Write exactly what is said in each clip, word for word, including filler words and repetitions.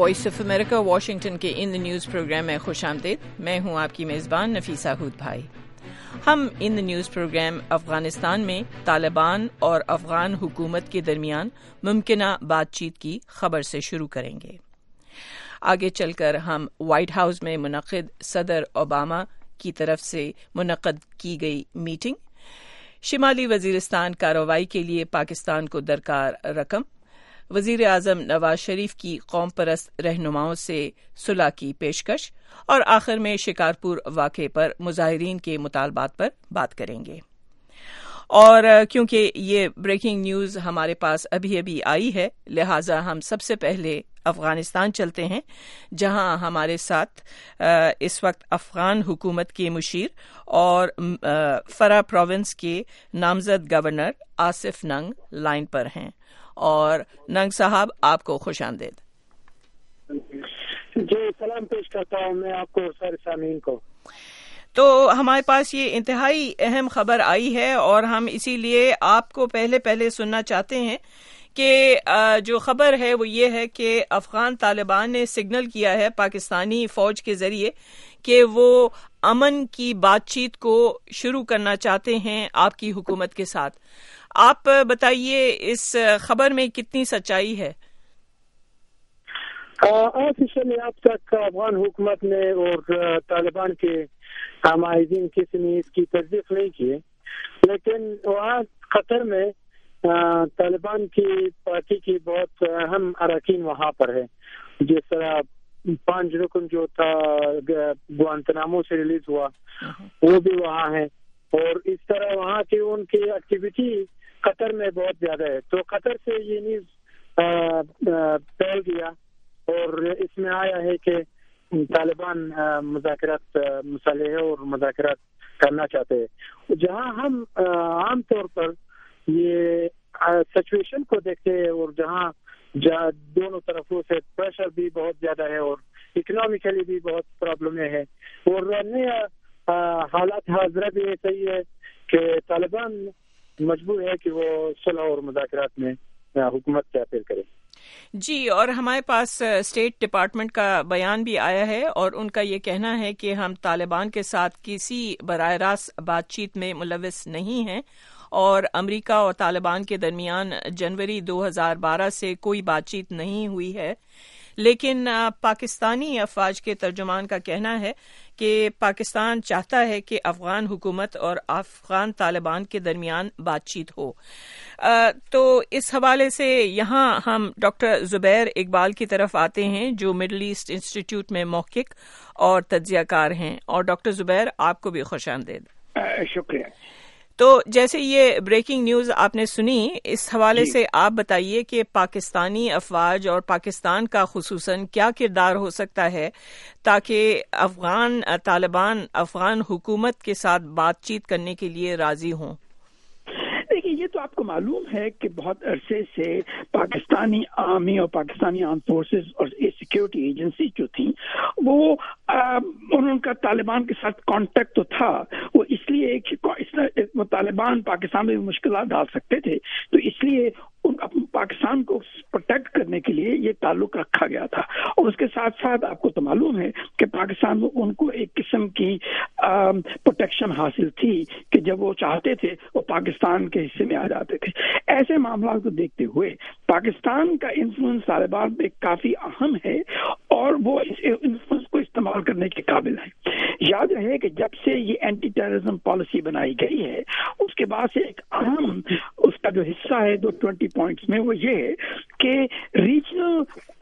Voice of America Washington کے ان the news programme میں خوش آمدید. میں ہوں آپ کی میزبان نفیسہ ہود بھائی. ہم in the news program Afghanistan میں طالبان اور افغان حکومت کے درمیان ممکنہ بات چیت کی خبر سے شروع کریں گے. آگے چل کر ہم وائٹ ہاؤس میں منعقد صدر اوباما کی طرف سے منعقد کی گئی میٹنگ، شمالی وزیرستان کارروائی کے لیے پاکستان کو درکار رقم، وزیر اعظم نواز شریف کی قوم پرست رہنماؤں سے صلح کی پیشکش، اور آخر میں شکارپور واقعے پر مظاہرین کے مطالبات پر بات کریں گے. اور کیونکہ یہ بریکنگ نیوز ہمارے پاس ابھی ابھی آئی ہے، لہٰذا ہم سب سے پہلے افغانستان چلتے ہیں، جہاں ہمارے ساتھ اس وقت افغان حکومت کے مشیر اور فرا پروونس کے نامزد گورنر آصف ننگ لائن پر ہیں. اور ننگ صاحب، آپ کو خوش آمدید. جی سلام پیش کرتا ہوں میں آپ کو سارے سامعین کو. تو ہمارے پاس یہ انتہائی اہم خبر آئی ہے اور ہم اسی لیے آپ کو پہلے پہلے سننا چاہتے ہیں کہ جو خبر ہے وہ یہ ہے کہ افغان طالبان نے سگنل کیا ہے پاکستانی فوج کے ذریعے کہ وہ امن کی بات چیت کو شروع کرنا چاہتے ہیں آپ کی حکومت کے ساتھ. آپ بتائیے اس خبر میں کتنی سچائی ہے؟ آفیشلی اب تک افغان حکومت نے اور طالبان کے معاہدین کسی نے اس کی تصدیق نہیں کی، لیکن وہاں قطر میں طالبان کی پارٹی کی بہت اہم اراکین وہاں پر ہے. جس طرح پانچ رکن جو تھا گوانتنامو سے ریلیز ہوا وہ بھی وہاں ہے، اور اس طرح وہاں کی ان کی ایکٹیویٹی قطر میں بہت زیادہ ہے. تو قطر سے یہ نیوز پھیل گیا اور اس میں آیا ہے کہ طالبان مذاکرات مصالحے اور مذاکرات کرنا چاہتے ہیں. جہاں ہم عام طور پر یہ سچویشن کو دیکھتے ہیں اور جہاں دونوں طرفوں سے پریشر بھی بہت زیادہ ہے اور اکنامیکلی بھی بہت پرابلمیں ہیں، اور نیا حالات حاضرہ بھی ایسا ہی ہے کہ طالبان مجبور ہے کہ وہ صلح اور مذاکرات میں حکومت سے اپیل کرے. جی، اور ہمارے پاس اسٹیٹ ڈپارٹمنٹ کا بیان بھی آیا ہے اور ان کا یہ کہنا ہے کہ ہم طالبان کے ساتھ کسی براہ راست بات چیت میں ملوث نہیں ہیں، اور امریکہ اور طالبان کے درمیان جنوری دو ہزار بارہ سے کوئی بات چیت نہیں ہوئی ہے. لیکن پاکستانی افواج کے ترجمان کا کہنا ہے کہ پاکستان چاہتا ہے کہ افغان حکومت اور افغان طالبان کے درمیان بات چیت ہو. تو اس حوالے سے یہاں ہم ڈاکٹر زبیر اقبال کی طرف آتے ہیں، جو مڈل ایسٹ انسٹیٹیوٹ میں محقق اور تجزیہ کار ہیں. اور ڈاکٹر زبیر، آپ کو بھی خوش آمدید. شکریہ. تو جیسے یہ بریکنگ نیوز آپ نے سنی، اس حوالے سے آپ بتائیے کہ پاکستانی افواج اور پاکستان کا خصوصاً کیا کردار ہو سکتا ہے تاکہ افغان طالبان افغان حکومت کے ساتھ بات چیت کرنے کے لیے راضی ہوں؟ دیکھیے، یہ تو آپ کو معلوم ہے کہ بہت عرصے سے پاکستانی آرمی اور پاکستانی آرم فورسز اور سیکیورٹی ایجنسی جو تھیں وہ ان کا طالبان کے ساتھ کانٹیکٹ تو تھا. وہ اس لیے وہ طالبان پاکستان میں مشکلات ڈال سکتے تھے، تو اس لیے پاکستان کو پروٹیکٹ کرنے کے لیے یہ تعلق رکھا گیا تھا. اور اس کے ساتھ ساتھ آپ کو تو معلوم ہے کہ پاکستان میں ان کو ایک قسم کی پروٹیکشن حاصل تھی کہ جب وہ چاہتے تھے وہ پاکستان کے حصے میں آ جاتے تھے. ایسے معاملات کو دیکھتے ہوئے پاکستان کا انفلوئنس طالبان پہ کافی اہم ہے اور وہ اس انفلوئنس کو استعمال کرنے کے قابل ہیں. یاد رہے کہ جب سے یہ اینٹی ٹیررزم پالیسی بنائی گئی ہے اس کے بعد سے ایک اہم اس کا جو حصہ ہے دو ٹوینٹی پوائنٹس میں وہ یہ ہے کہ ریجنل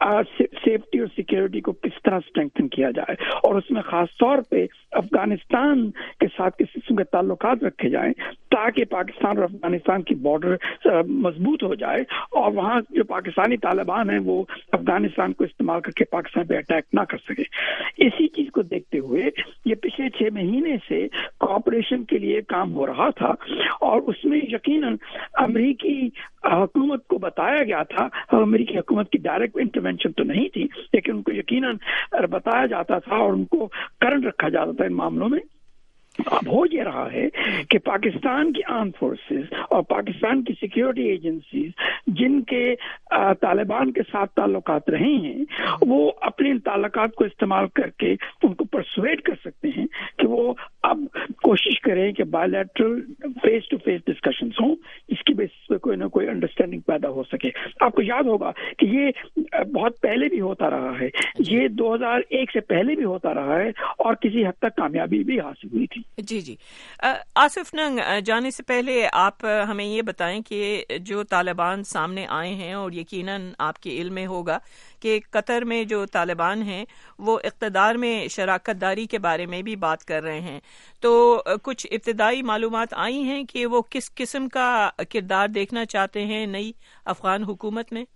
سیفٹی اور سیکیورٹی کو کس طرح اسٹرینگتھن کیا جائے، اور اس میں خاص طور پہ افغانستان کے ساتھ کس قسم کے تعلقات رکھے جائیں تاکہ پاکستان اور افغانستان کی بارڈر مضبوط ہو جائے اور وہاں جو پاکستانی طالبان ہیں وہ افغانستان کو استعمال کر کے پاکستان پہ اٹیک نہ کر سکے. اسی چیز کو دیکھتے ہوئے یہ پچھلے چھ مہینے سے کوآپریشن کے لیے کام ہو رہا تھا، اور اس میں یقیناً امریکی حکومت کو بتایا گیا تھا، امریکی حکومت کی ڈائریکٹ انٹرونشن تو نہیں تھی لیکن ان کو یقیناً بتایا جاتا تھا اور ان کو کرنٹ رکھا جاتا تھا ان معاملوں میں اب ہو یہ رہا ہے کہ پاکستان کی آرم فورسز اور پاکستان کی سیکیورٹی ایجنسیز جن کے طالبان کے ساتھ تعلقات رہے ہیں وہ اپنے تعلقات کو استعمال کر کے ان کو پرسویٹ کر سکتے ہیں کہ وہ اب کوشش کریں کہ bilateral face to face discussions ہوں، اس کی بیسس پہ کوئی نہ کوئی انڈرسٹینڈنگ پیدا ہو سکے. آپ کو یاد ہوگا کہ یہ بہت پہلے بھی ہوتا رہا ہے، یہ دو ہزار ایک سے پہلے بھی ہوتا رہا ہے اور کسی حد تک کامیابی بھی حاصل ہوئی تھی. جی جی آصف ننگ، جانے سے پہلے آپ ہمیں یہ بتائیں کہ جو طالبان سامنے آئے ہیں، اور یقیناً آپ کے علم میں ہوگا کہ قطر میں جو طالبان ہیں وہ اقتدار میں شراکت داری کے بارے میں بھی بات کر رہے ہیں، تو کچھ ابتدائی معلومات آئی ہیں کہ وہ کس قسم کا کردار دیکھنا چاہتے ہیں نئی افغان حکومت میں؟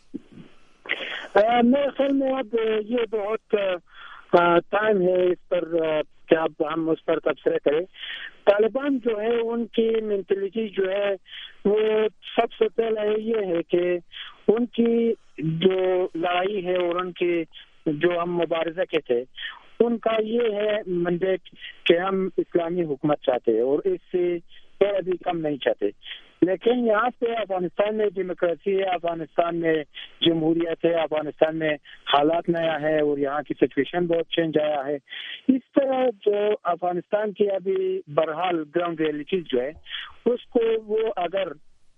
میرے خیال میں اب یہ بہت ٹائم ہے اس پر کہ اب ہم اس پر تبصرہ کریں. طالبان جو ہے ان کی مینٹلٹی جو ہے وہ سب سے پہلے یہ ہے کہ ان کی جو لڑائی ہے اور ان کی جو ہم مبارزہ کے تھے ان کا یہ ہے مینڈیٹ کہ ہم اسلامی حکومت چاہتے ہیں اور اس سے تھوڑا بھی کم نہیں چاہتے. لیکن یہاں پہ افغانستان میں ڈیموکریسی ہے، افغانستان میں جمہوریت ہے، افغانستان میں حالات نیا ہے اور یہاں کی سچویشن بہت چینج آیا ہے. اس طرح جو افغانستان کی ابھی بہرحال گراؤنڈ ریئلٹیز جو ہے اس کو وہ اگر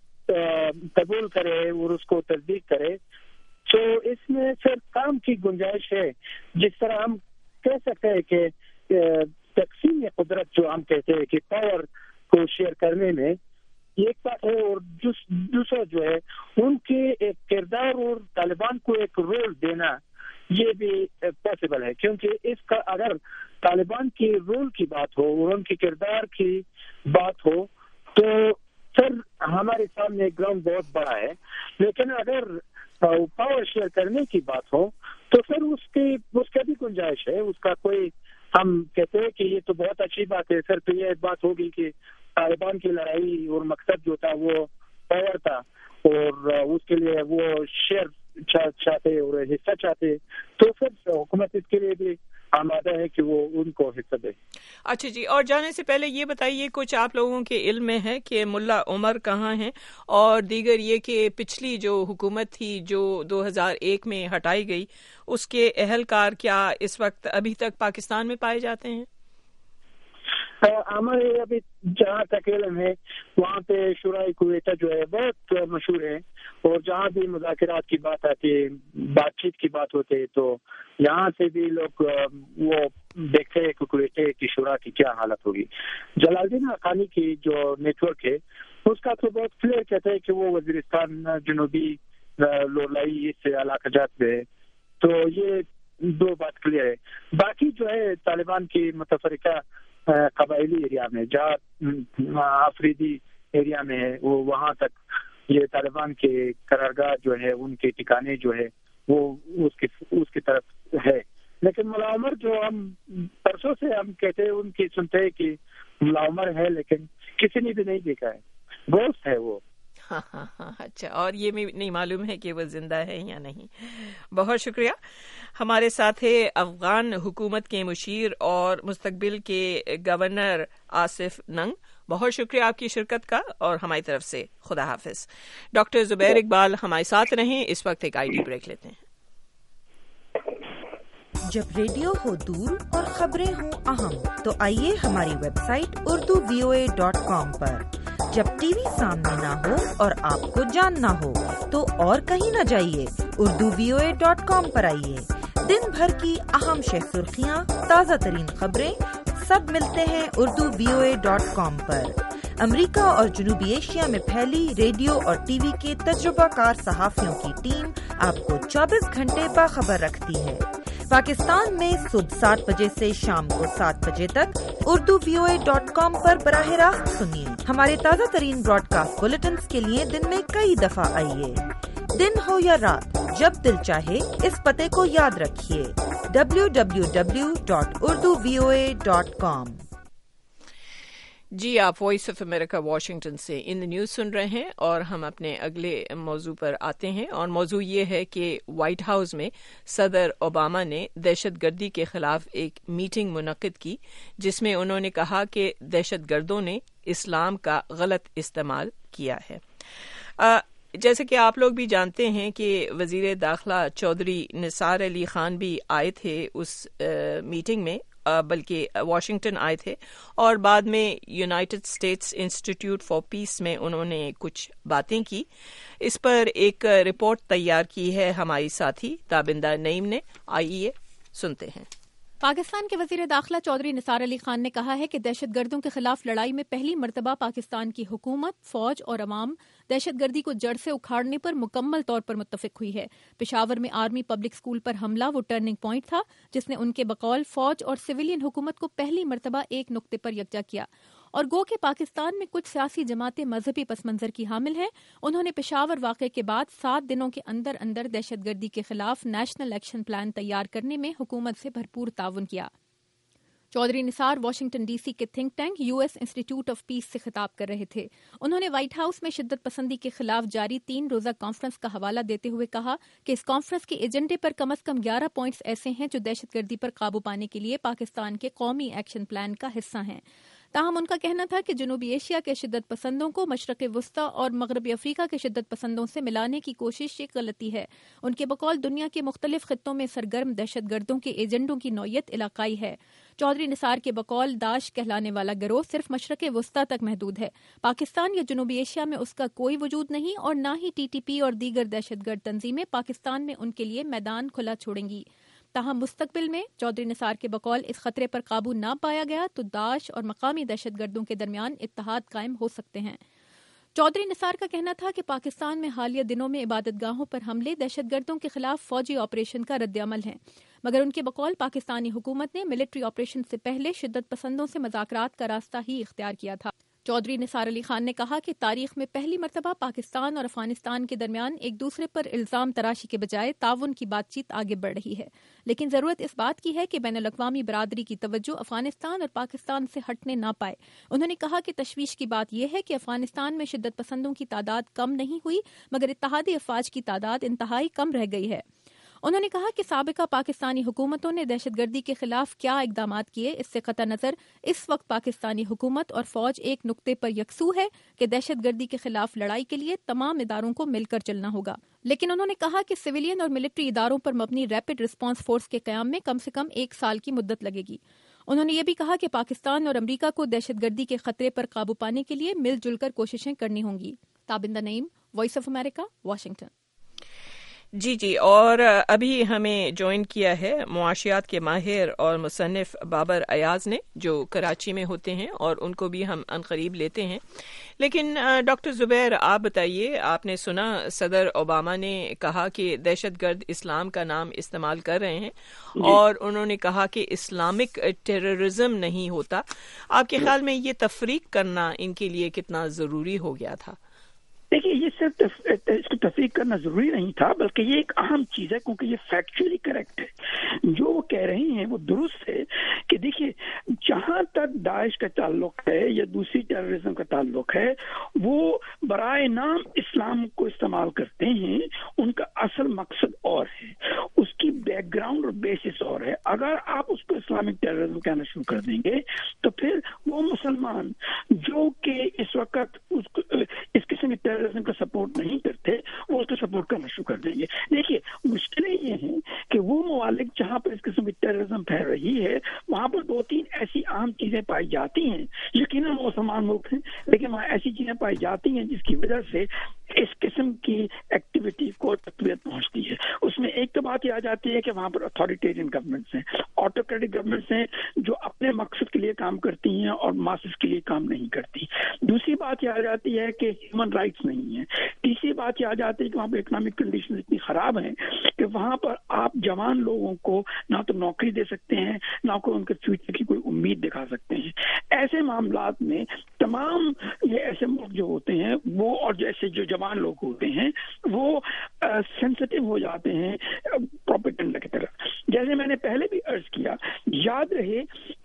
قبول کرے اور اس کو تصدیق کرے تو اس میں پھر کام کی گنجائش ہے. جس طرح ہم کہہ سکتے ہیں کہ تقسیم قدرت جو ہم کہتے ہیں کہ پاور کو شیئر کرنے میں ایک بات ہے، اور دوسرا جو ہے ان کے ایک کردار اور طالبان کو ایک رول دینا یہ بھی پاسبل ہے. کیونکہ اس کا اگر طالبان کی رول کی بات ہو اور ان کے کردار کی بات ہو تو پھر ہمارے سامنے گراؤنڈ بہت بڑا ہے. لیکن اگر پاور شیئر کرنے کی بات ہو تو پھر اس کی اس کا بھی گنجائش ہے. اس کا کوئی ہم کہتے ہیں کہ یہ تو بہت اچھی بات ہے، صرف یہ بات ہوگی کہ طالبان کی لڑائی اور مقصد جو تھا وہ پاور تھا اور اس کے لیے وہ شیئر چاہتے اور حصہ چاہتے، تو پھر حکومت اس کے لیے بھی آمادہ ہے کہ وہ ان کو حصہ دے. اچھا جی، اور جانے سے پہلے یہ بتائیے کچھ آپ لوگوں کے علم میں ہے کہ ملا عمر کہاں ہیں، اور دیگر یہ کہ پچھلی جو حکومت تھی جو دو ہزار ایک میں ہٹائی گئی اس کے اہلکار کیا اس وقت ابھی تک پاکستان میں پائے جاتے ہیں؟ ہمارے ابھی جہاں تک علم ہے وہاں پہ شورائے کویتا جو ہے بہت مشہور ہے، اور جہاں بھی مذاکرات کی بات آتی ہے، بات چیت کی بات ہوتی ہے، تو یہاں سے بھی لوگ وہ دیکھتے ہیں کہ کویتے کی شورا کی کیا حالت ہوگی. جلال الدین حقانی کی جو نیٹ ورک ہے اس کا تو بہت کلیئر کہتا ہے کہ وہ وزیرستان جنوبی لولائی اس علاقہ جات میں ہے، تو یہ دو بات کلیئر ہے. باقی جو ہے طالبان کی متفرقہ قبائلی ایریا میں جہاں آفریدی ایریا میں ہے وہ وہاں تک یہ طالبان کے قرارگاہ جو ہے ان کے ٹھکانے جو ہے وہ اس کی اس کی طرف ہے. لیکن ملا عمر جو ہم پرسوں سے ہم کہتے ہیں ان کی سنتے ہیں کہ ملا عمر ہے لیکن کسی نے بھی نہیں دیکھا ہے، گوشت ہے وہ. ہاں ہاں ہاں اچھا، اور یہ بھی نہیں معلوم ہے کہ وہ زندہ ہے یا نہیں. بہت شکریہ. ہمارے ساتھ ہے افغان حکومت کے مشیر اور مستقبل کے گورنر آصف ننگ. بہت شکریہ آپ کی شرکت کا، اور ہماری طرف سے خدا حافظ. ڈاکٹر زبیر اقبال ہمارے ساتھ رہیں. اس وقت ایک آئی ڈی بریک لیتے ہیں. جب ریڈیو ہو دور اور خبریں ہوں اہم تو آئیے ہماری website Urdu V O A dot com پر. جب ٹی وی سامنے نہ ہو اور آپ کو جاننا ہو تو اور کہیں نہ جائیے، Urdu V O A dot com پر آئیے. دن بھر کی اہم شہ سرخیاں، تازہ ترین خبریں سب ملتے ہیں Urdu V O A dot com پر. امریکہ اور جنوبی ایشیا میں پھیلی ریڈیو اور ٹی وی کے تجربہ کار صحافیوں کی ٹیم آپ کو چوبیس گھنٹے باخبر رکھتی ہے. پاکستان میں صبح سات بجے سے شام کو سات بجے تک Urdu V O A dot com پر براہ راست سنیے. ہمارے تازہ ترین براڈ کاسٹ بلیٹنز کے لیے دن میں کئی دفعہ آئیے. دن ہو یا رات، جب دل چاہے اس پتے کو یاد رکھیے، W W W dot Urdu V O A dot com. جی آپ وائس آف امریکہ واشنگٹن سے ان نیوز سن رہے ہیں اور ہم اپنے اگلے موضوع پر آتے ہیں، اور موضوع یہ ہے کہ وائٹ ہاؤس میں صدر اوباما نے دہشت گردی کے خلاف ایک میٹنگ منعقد کی جس میں انہوں نے کہا کہ دہشت گردوں نے اسلام کا غلط استعمال کیا ہے۔ آ, جیسے کہ آپ لوگ بھی جانتے ہیں کہ وزیر داخلہ چودھری نثار علی خان بھی آئے تھے اس میٹنگ میں، بلکہ واشنگٹن آئے تھے، اور بعد میں United States Institute for Peace میں انہوں نے کچھ باتیں کی۔ اس پر ایک رپورٹ تیار کی ہے ہماری ساتھی تابندہ نعیم نے، آئیے سنتے ہیں۔ پاکستان کے وزیر داخلہ چودھری نثار علی خان نے کہا ہے کہ دہشت گردوں کے خلاف لڑائی میں پہلی مرتبہ پاکستان کی حکومت، فوج اور عوام دہشت گردی کو جڑ سے اکھاڑنے پر مکمل طور پر متفق ہوئی ہے۔ پشاور میں آرمی پبلک اسکول پر حملہ وہ ٹرننگ پوائنٹ تھا جس نے ان کے بقول فوج اور سویلین حکومت کو پہلی مرتبہ ایک نقطے پر یکجا کیا، اور گو کہ پاکستان میں کچھ سیاسی جماعتیں مذہبی پس منظر کی حامل ہیں۔ انہوں نے پشاور واقعے کے بعد سات دنوں کے اندر اندر دہشت گردی کے خلاف نیشنل ایکشن پلان تیار کرنے میں حکومت سے بھرپور تعاون کیا۔ Chaudhry Nisar Washington D C کے think tank U S Institute of Peace سے خطاب کر رہے تھے۔ انہوں نے وائٹ ہاؤس میں شدت پسندی کے خلاف جاری تین روزہ کانفرنس کا حوالہ دیتے ہوئے کہا کہ اس کانفرنس کے ایجنڈے پر کم از کم گیارہ پوائنٹس ایسے ہیں جو دہشت گردی پر قابو پانے کے لیے پاکستان کے قومی ایکشن پلان کا حصہ ہیں۔ تاہم ان کا کہنا تھا کہ جنوبی ایشیا کے شدت پسندوں کو مشرق وسطی اور مغربی افریقہ کے شدت پسندوں سے ملانے کی کوشش ایک غلطی ہے۔ ان کے بقول دنیا کے مختلف خطوں میں سرگرم دہشت گردوں کے ایجنڈوں کی نوعیت علاقائی ہے۔ چودھری نثار کے بقول داعش کہلانے والا گروہ صرف مشرق وسطی تک محدود ہے، پاکستان یا جنوبی ایشیا میں اس کا کوئی وجود نہیں، اور نہ ہی ٹی ٹی پی اور دیگر دہشت گرد تنظیمیں پاکستان میں ان کے لیے میدان کھلا چھوڑیں گی۔ تاہم مستقبل میں چودھری نثار کے بقول اس خطرے پر قابو نہ پایا گیا تو داعش اور مقامی دہشت گردوں کے درمیان اتحاد قائم ہو سکتے ہیں۔ چودھری نثار کا کہنا تھا کہ پاکستان میں حالیہ دنوں میں عبادت گاہوں پر حملے دہشت گردوں کے خلاف فوجی آپریشن کا رد عمل ہیں، مگر ان کے بقول پاکستانی حکومت نے ملٹری آپریشن سے پہلے شدت پسندوں سے مذاکرات کا راستہ ہی اختیار کیا تھا۔ چودھری نثار علی خان نے کہا کہ تاریخ میں پہلی مرتبہ پاکستان اور افغانستان کے درمیان ایک دوسرے پر الزام تراشی کے بجائے تعاون کی بات چیت آگے بڑھ رہی ہے، لیکن ضرورت اس بات کی ہے کہ بین الاقوامی برادری کی توجہ افغانستان اور پاکستان سے ہٹنے نہ پائے۔ انہوں نے کہا کہ تشویش کی بات یہ ہے کہ افغانستان میں شدت پسندوں کی تعداد کم نہیں ہوئی، مگر اتحادی افواج کی تعداد انتہائی کم رہ گئی ہے۔ انہوں نے کہا کہ سابقہ پاکستانی حکومتوں نے دہشت گردی کے خلاف کیا اقدامات کیے، اس سے قطع نظر اس وقت پاکستانی حکومت اور فوج ایک نقطے پر یکسو ہے کہ دہشت گردی کے خلاف لڑائی کے لیے تمام اداروں کو مل کر چلنا ہوگا۔ لیکن انہوں نے کہا کہ سویلین اور ملٹری اداروں پر مبنی ریپڈ رسپانس فورس کے قیام میں کم سے کم ایک سال کی مدت لگے گی۔ انہوں نے یہ بھی کہا کہ پاکستان اور امریکہ کو دہشت گردی کے خطرے پر قابو پانے کے لیے مل جل کر کوششیں کرنی ہوں گی۔ Tabinda Naeem, voice of America, Washington. جی جی اور ابھی ہمیں جوائن کیا ہے معاشیات کے ماہر اور مصنف بابر ایاز نے، جو کراچی میں ہوتے ہیں، اور ان کو بھی ہم عنقریب لیتے ہیں۔ لیکن ڈاکٹر زبیر، آپ بتائیے، آپ نے سنا صدر اوباما نے کہا کہ دہشت گرد اسلام کا نام استعمال کر رہے ہیں، اور انہوں نے کہا کہ اسلامک ٹیررزم نہیں ہوتا۔ آپ کے خیال میں یہ تفریق کرنا ان کے لیے کتنا ضروری ہو گیا تھا؟ دیکھیے، یہ صرف اس کو تفریق کرنا ضروری نہیں تھا، بلکہ یہ ایک اہم چیز ہے، کیونکہ یہ فیکچولی کریکٹ ہے۔ جو وہ کہہ رہے ہیں وہ درست ہے کہ دیکھیے، جہاں تک داعش کا تعلق ہے یا دوسری ٹیررزم کا تعلق ہے، وہ برائے نام اسلام کو استعمال کرتے ہیں۔ ان کا اصل مقصد اور ہے، اس کی بیک گراؤنڈ اور بیسس اور ہے۔ اگر آپ اس کو اسلامک ٹیررزم کہنا شروع کر دیں گے تو پھر وہ مسلمان جو کہ اس وقت اس اس قسم کے ٹیررزم کا سپورٹ نہیں کرتے، وہ اس کو سپورٹ کرنا شروع کر دیں گے۔ دیکھیے، مشکلیں یہ ہیں کہ وہ ممالک جہاں پر اس قسم کی ٹیررزم پھیل رہی ہے، وہاں پر دو تین ایسی عام چیزیں پائی جاتی ہیں، یقیناً مسلمان ملک ہیں، لیکن وہاں ایسی چیزیں پائی جاتی ہیں جس کی وجہ سے اس قسم کی ایکٹیویٹی کو تقویت پہنچتی ہے۔ اس میں ایک تو بات یہ آ جاتی ہے کہ وہاں پر اتھارٹیرین گورنمنٹس ہیں، آٹوکریٹک گورنمنٹس ہیں، جو اپنے مقصد کے لیے کام کرتی ہیں اور ماسس کے لیے کام نہیں کرتی۔ دوسری بات یہ آ جاتی ہے کہ ہیومن رائٹس نہیں ہیں۔ تیسری بات یہ آ جاتی ہے کہ وہاں پہ اکنامک کنڈیشن اتنی خراب ہیں کہ وہاں پر آپ جوان لوگوں کو نہ تو نوکری دے سکتے ہیں، نہ کوئی ان کے فیوچر کی کوئی امید دکھا سکتے ہیں۔ ایسے معاملات میں تمام یہ ایسے ملک جو ہوتے ہیں وہ، اور جیسے جو جوان لوگ ہوتے ہیں، وہ سینسٹیو ہو جاتے ہیں پروپیگنڈا کی طرف۔ جیسے میں نے پہلے بھی عرض کیا، یاد رہے کہ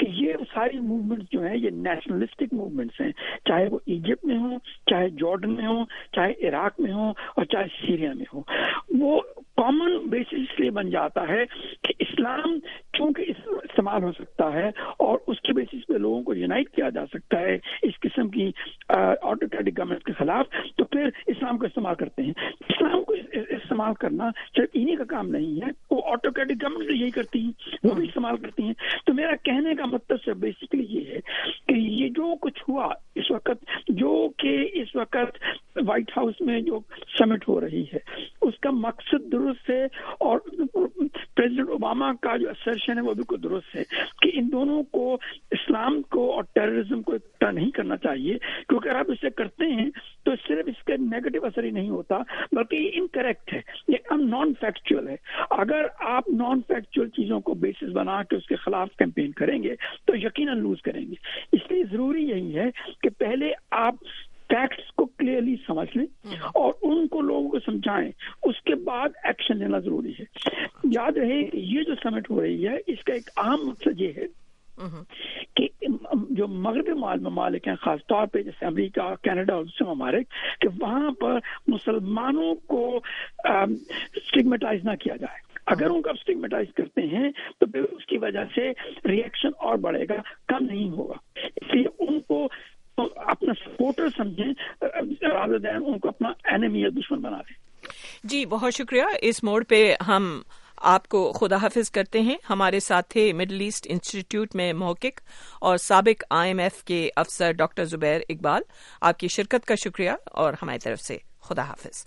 کہ یہ ساری موومنٹس جو ہیں یہ نیشنلسٹک موومنٹس ہیں، چاہے وہ ایجپٹ میں ہوں، چاہے جارڈن میں ہوں، چاہے عراق میں ہوں اور چاہے سیریا میں ہوں. وہ کامن بیسس اس لیے بن جاتا ہے کہ اسلام چونکہ استعمال ہو سکتا ہے اور اس کے بیسس پہ لوگوں کو یونائٹ کیا جا سکتا ہے اس قسم کی آٹوکریٹک گورنمنٹ کے خلاف، تو پھر اسلام کو استعمال کرتے ہیں. اسلام کو استعمال کرنا صرف انہی کا کام نہیں ہے، وہ آٹوکریٹک گورنمنٹ یہی کرتی ہیں، وہ بھی استعمال کرتی ہیں. تو میرا کہنے کا مطلب صرف بیسکلی یہ ہے کہ یہ جو کچھ ہوا اس وقت، جو کہ اس وقت وائٹ ہاؤس میں جو سمٹ ہو رہی ہے، اس کا مقصد درست ہے اور پریزیڈنٹ اوباما کا جو assertion ہے وہ بالکل درست ہے کہ ان دونوں کو، اسلام کو اور ٹیررزم کو اکٹھا نہیں کرنا چاہیے، کیونکہ اگر آپ اسے کرتے ہیں تو صرف اس کا نیگیٹو اثر ہی نہیں ہوتا بلکہ یہ انکریکٹ ہے، یہ نان فیکچوئل ہے. اگر آپ نان فیکچوئل چیزوں کو بیسس بنا کے اس کے خلاف کیمپین کریں گے تو یقیناً لوز کریں گے. اس لیے ضروری یہی ہے کہ پہلے آپ فیکٹس کو کلیئرلی سمجھ لیں اور ان کو لوگوں کو سمجھائیں، اس کے بعد ایکشن لینا ضروری ہے. یاد رہے کہ یہ جو سمٹ ہو رہی ہے اس کا ایک اہم مقصد یہ ہے کہ جو مغربی ممالک ہیں، خاص طور پہ جیسے امریکہ، کینیڈا اور دوسرے ممالک، کہ وہاں پر مسلمانوں کو اسٹگمیٹائز نہ کیا جائے. اگر ان کو اسٹگمیٹائز کرتے ہیں تو پھر اس کی وجہ سے ری ایکشن اور بڑھے گا، کم نہیں ہوگا. اس لیے ان کو اپنا سپورٹر سمجھیں rather than ان کو اپنا اینیمی یا دشمن بنا دیں. جی بہت شکریہ. اس موڑ پہ ہم آپ کو خدا حافظ کرتے ہیں. ہمارے ساتھ تھے مڈل ایسٹ انسٹیٹیوٹ میں محقق اور سابق آئی ایم ایف کے افسر ڈاکٹر زبیر اقبال. آپ کی شرکت کا شکریہ اور ہماری طرف سے خدا حافظ.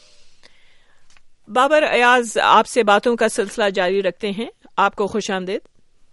بابر ایاز آپ سے باتوں کا سلسلہ جاری رکھتے ہیں. آپ کو خوش آمدید.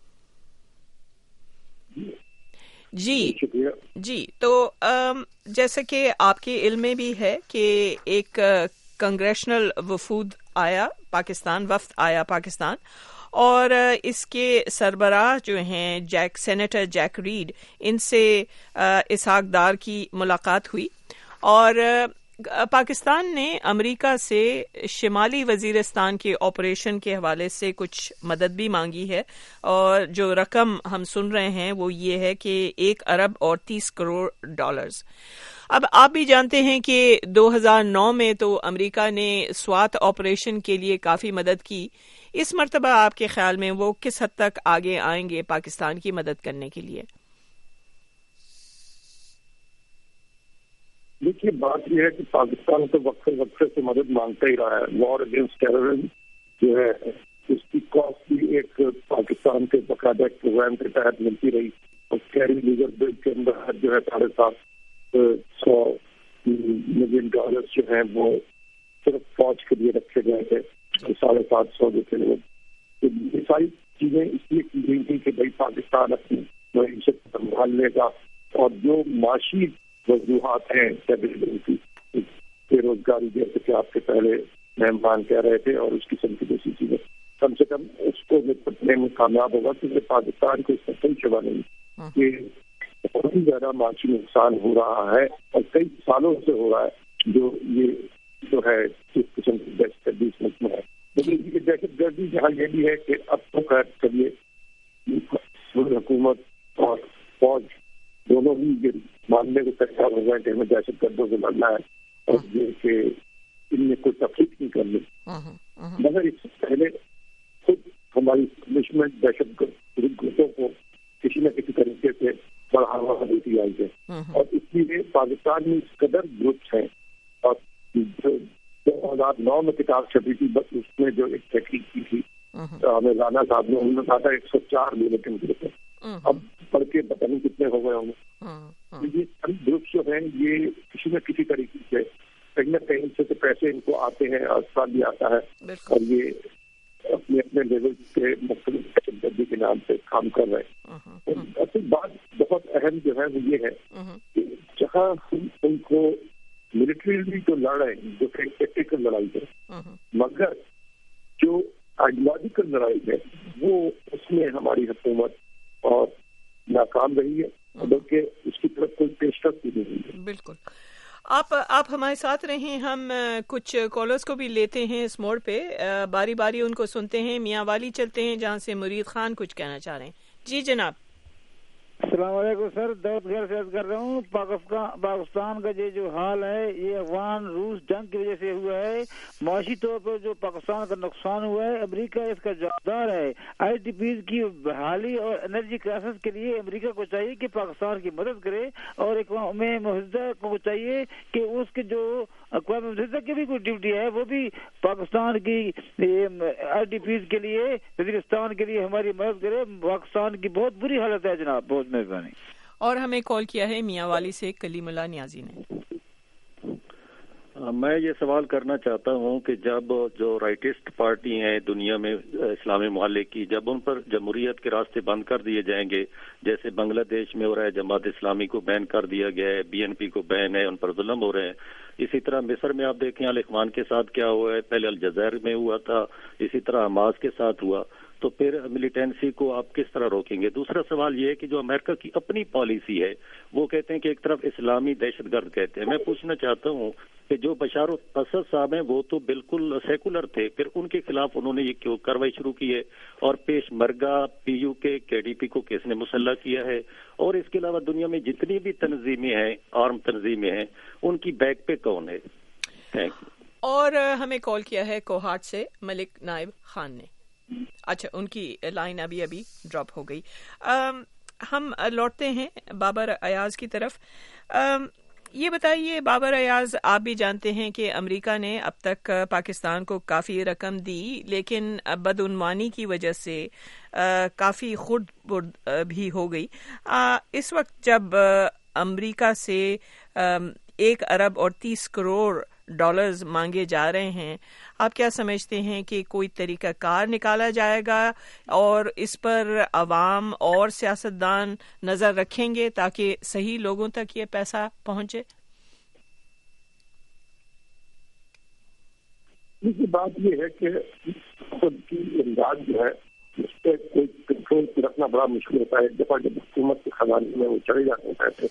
جی جی تو جیسے کہ آپ کے علم میں بھی ہے کہ ایک کنگریشنل وفود آیا پاکستان، وفد آیا پاکستان، اور اس کے سربراہ جو ہیں جیک سینیٹر جیک ریڈ، ان سے اسحاق ڈار کی ملاقات ہوئی اور پاکستان نے امریکہ سے شمالی وزیرستان کے آپریشن کے حوالے سے کچھ مدد بھی مانگی ہے، اور جو رقم ہم سن رہے ہیں وہ یہ ہے کہ ایک ارب اور تیس کروڑ ڈالرز. اب آپ بھی جانتے ہیں کہ دو ہزار نو میں تو امریکہ نے سوات آپریشن کے لیے کافی مدد کی. اس مرتبہ آپ کے خیال میں وہ کس حد تک آگے آئیں گے پاکستان کی مدد کرنے کے لیے؟ دیکھیے بات یہ ہے کہ پاکستان تو وقفے وقفے سے مدد مانگتا ہی رہا ہے. وار اگینسٹ ٹیررزم جو ہے اس کی کاسٹ بھی ایک پاکستان کے باقاعدہ پروگرام کے تحت ملتی رہی، اور کیری لیگر بل کے اندر جو ہے ساڑھے سات سو ملین ڈالر جو ہیں وہ صرف فوج کے لیے رکھے گئے تھے. ساڑھے سات سو جو تھے یہ ساری چیزیں اس لیے کی گئی تھی کہ بھائی پاکستان اپنی معیشت سنبھال لے گا، اور جو معاشی وجوہات ہیں بے روزگاری جیسے کہ آپ کے پہلے مہمان کہہ رہے تھے، اور اس قسم کی دوسری چیزیں کم سے کم اس کو نپٹنے میں کامیاب ہوگا، کیونکہ پاکستان کو اس کا کوئی شبہ نہیں کہ بہت ہی زیادہ معاشی نقصان ہو رہا ہے اور کئی سالوں سے ہو رہا ہے، جو یہ جو ہے اس قسم کی دہشت گردی اس ملک میں ہے. لیکن دہشت گردی جہاں یہ بھی ہے کہ اب تو خیر چلیے حکومت اور فوج دونوں ہی یہ ماننے کو تیار ہو گئے کہ ہمیں دہشت گردوں سے لڑنا ہے اور یہ کہ ان میں کوئی تفریق نہیں کرنی. مگر اس سے پہلے خود ہماری اسٹیبلشمنٹ دہشت گردوں کو کسی نہ کسی طریقے سے بڑھاوا دیتی آئی ہے، اور اس لیے پاکستان میں اس قدر گروپس ہیں. اور جو دو ہزار نو میں کتاب چھپی تھی بس اس میں جو ایک تحقیق کی تھی ہمیں رانا صاحب نے، انہوں نے کہا تھا ایک سو چار ملیٹنٹ گروپ ہے. اب پڑھ کے پتہ نہیں کتنے ہو گئے ہوں گے. یہ سب گروپس جو ہیں یہ کسی نہ کسی طریقے سے کہیں نہ کہیں سے تو پیسے ان کو آتے ہیں، اسپتال بھی آتا ہے، اور یہ اپنے اپنے لیول پہ مختلف دہشت گردی کے نام سے کام کر رہے ہیں. اصل بات بہت اہم جو ہے وہ یہ ہے کہ جہاں ہم ان کو ملٹریلی تو لڑ رہے ہیں جو کہ ٹیکٹیکل لڑائی ہے، مگر جو آئیڈیالوجیکل لڑائی ہے وہ اس میں ہماری حکومت اور ناکام رہی ہے، بلکہ اس کی طرف کوئی پیشرفت بھی نہیں ہے. بالکل. آپ آپ ہمارے ساتھ رہیں، ہم کچھ کالرز کو بھی لیتے ہیں اس موڑ پہ، باری باری ان کو سنتے ہیں. میاں والی چلتے ہیں جہاں سے مرید خان کچھ کہنا چاہ رہے ہیں. جی جناب. अस्सलाम वालेकुम सर, दाऊद घर से अर्ज कर रहा हूँ। पाकिस्तान पाकिस्तान का ये जो हाल है ये अफगान रूस जंग की वजह से हुआ है। माशी तौर पर जो पाकिस्तान का नुकसान हुआ है अमेरिका इसका जवाबदार है। आई टी पी की बहाली और एनर्जी क्राइसिस के लिए अमेरिका को चाहिए कि पाकिस्तान की मदद करे और अक़वाम मुत्तहिदा को चाहिए कि उसके जो अक़वाम मुत्तहिदा की भी कोई ड्यूटी है वो भी पाकिस्तान की आई टी पी के लिए वज़ीरिस्तान के लिए हमारी मदद करे। पाकिस्तान की बहुत बुरी हालत है जनाब, बहुत मेहरबानी। और हमें कॉल किया है मियाँ वाली से कलीमुल्लाह नियाजी ने। मैं ये सवाल करना चाहता हूँ कि जब जो राइटिस्ट पार्टी हैं दुनिया में इस्लामी मुहल्ले की, जब उन पर जमहूरियत के रास्ते बंद कर दिए जाएंगे, जैसे बांग्लादेश में हो रहा है, जमात इस्लामी को बैन कर दिया गया है, बी एन पी को बैन है, उन पर जुल्म हो रहे हैं। इसी तरह मिस्र में आप देखें अल इख्वान के साथ क्या हुआ है, पहले अल जज़ायर में हुआ था, इसी तरह हमास के साथ हुआ, तो फिर मिलिटेंसी को आप किस तरह रोकेंगे? दूसरा सवाल ये है कि जो अमेरिका की अपनी पॉलिसी है वो कहते हैं कि एक तरफ इस्लामी दहशतगर्द कहते हैं। मैं पूछना चाहता हूँ कि जो बशार असद साहब हैं वो तो बिल्कुल सेकुलर थे, फिर उनके खिलाफ उन्होंने ये क्यों कार्रवाई शुरू की है? और पेशमरगा पी यू के के डी पी को किसने मुसल्लह किया है? और इसके अलावा दुनिया में जितनी भी तंजीमें हैं, आर्म तंजीमें हैं, उनकी बैक पे कौन है? Thank you. और हमें कॉल किया है कोहाट से मलिक नाइब खान ने। अच्छा, उनकी लाइन अभी अभी ड्रॉप हो गई। आम, हम लौटते हैं बाबर अयाज की तरफ। आम, ये बताइए बाबर अयाज, आप भी जानते हैं कि अमेरिका ने अब तक पाकिस्तान को काफ़ी रकम दी, लेकिन बदउनवानी की वजह से काफ़ी खुद बुर्द भी हो गई। आ, इस वक्त जब अमेरिका से आ, एक अरब और तीस करोड़ डॉलर्स मांगे जा रहे हैं, आप क्या समझते हैं कि कोई तरीका कार निकाला जाएगा और इस पर अवाम और सियासतदान नजर रखेंगे ताकि सही लोगों तक ये पैसा पहुंचे? दूसरी बात ये है कि खुद की इमदाद जो है उस पर कोई कंट्रोल रखना बड़ा मुश्किल होता है। एक दफा जब हुकूमत के खजाने में वो चले जाते हैं पैसे,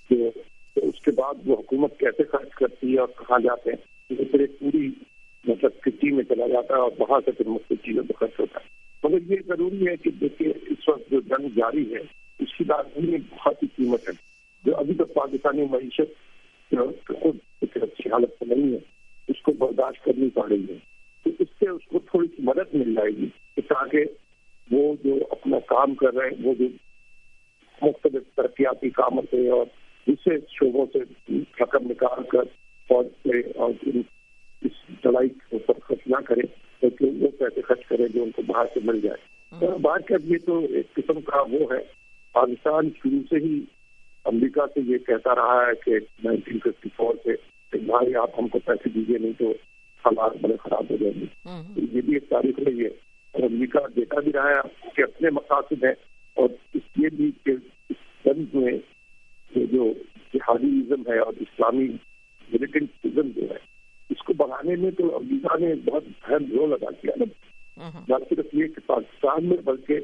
तो उसके बाद वो हुकूमत कैसे खर्च करती है और कहाँ जाते हैं, तो फिर एक पूरी मतलब किटी में चला जाता है और वहां से फिर मुख्य चीजों पर खर्च होता है। मगर ये जरूरी है कि देखिए इस वक्त जो जंग जारी है इसकी लाजमी में बहुत ही कीमत है, जो अभी तक पाकिस्तानी मईशत खुद अच्छी हालत में नहीं है, उसको बर्दाश्त करनी पड़ेगी। है तो इससे उसको थोड़ी सी मदद मिल जाएगी ताकि वो जो अपना काम कर रहे हैं वो जो मुख्तलिफ तरक्याती काम से और दूसरे शोबों से रकम निकाल कर फौज से और इस लड़ाई के ऊपर खर्च ना करें, क्योंकि वो पैसे खर्च करें जो उनको बाहर से मिल जाए। तो बाहर का ये तो एक किस्म का वो है, पाकिस्तान शुरू से ही अमेरिका से ये कहता रहा है कि नाइनटीन फिफ्टी फोर से भाई आप हमको पैसे दीजिए नहीं तो हालात बड़े खराब हो जाएंगे। तो ये भी एक तारीख रही है और अमेरिका देता भी रहा है कि अपने मकासद है और इसलिए भी कि इस जंग में जो जिहादीज़म है और इस्लामी मिलिटेंटिज्म जो है इसको बढ़ाने में तो अमेरिका ने बहुत अहम रोल अदा किया ना, न सिर्फ ये कि पाकिस्तान में बल्कि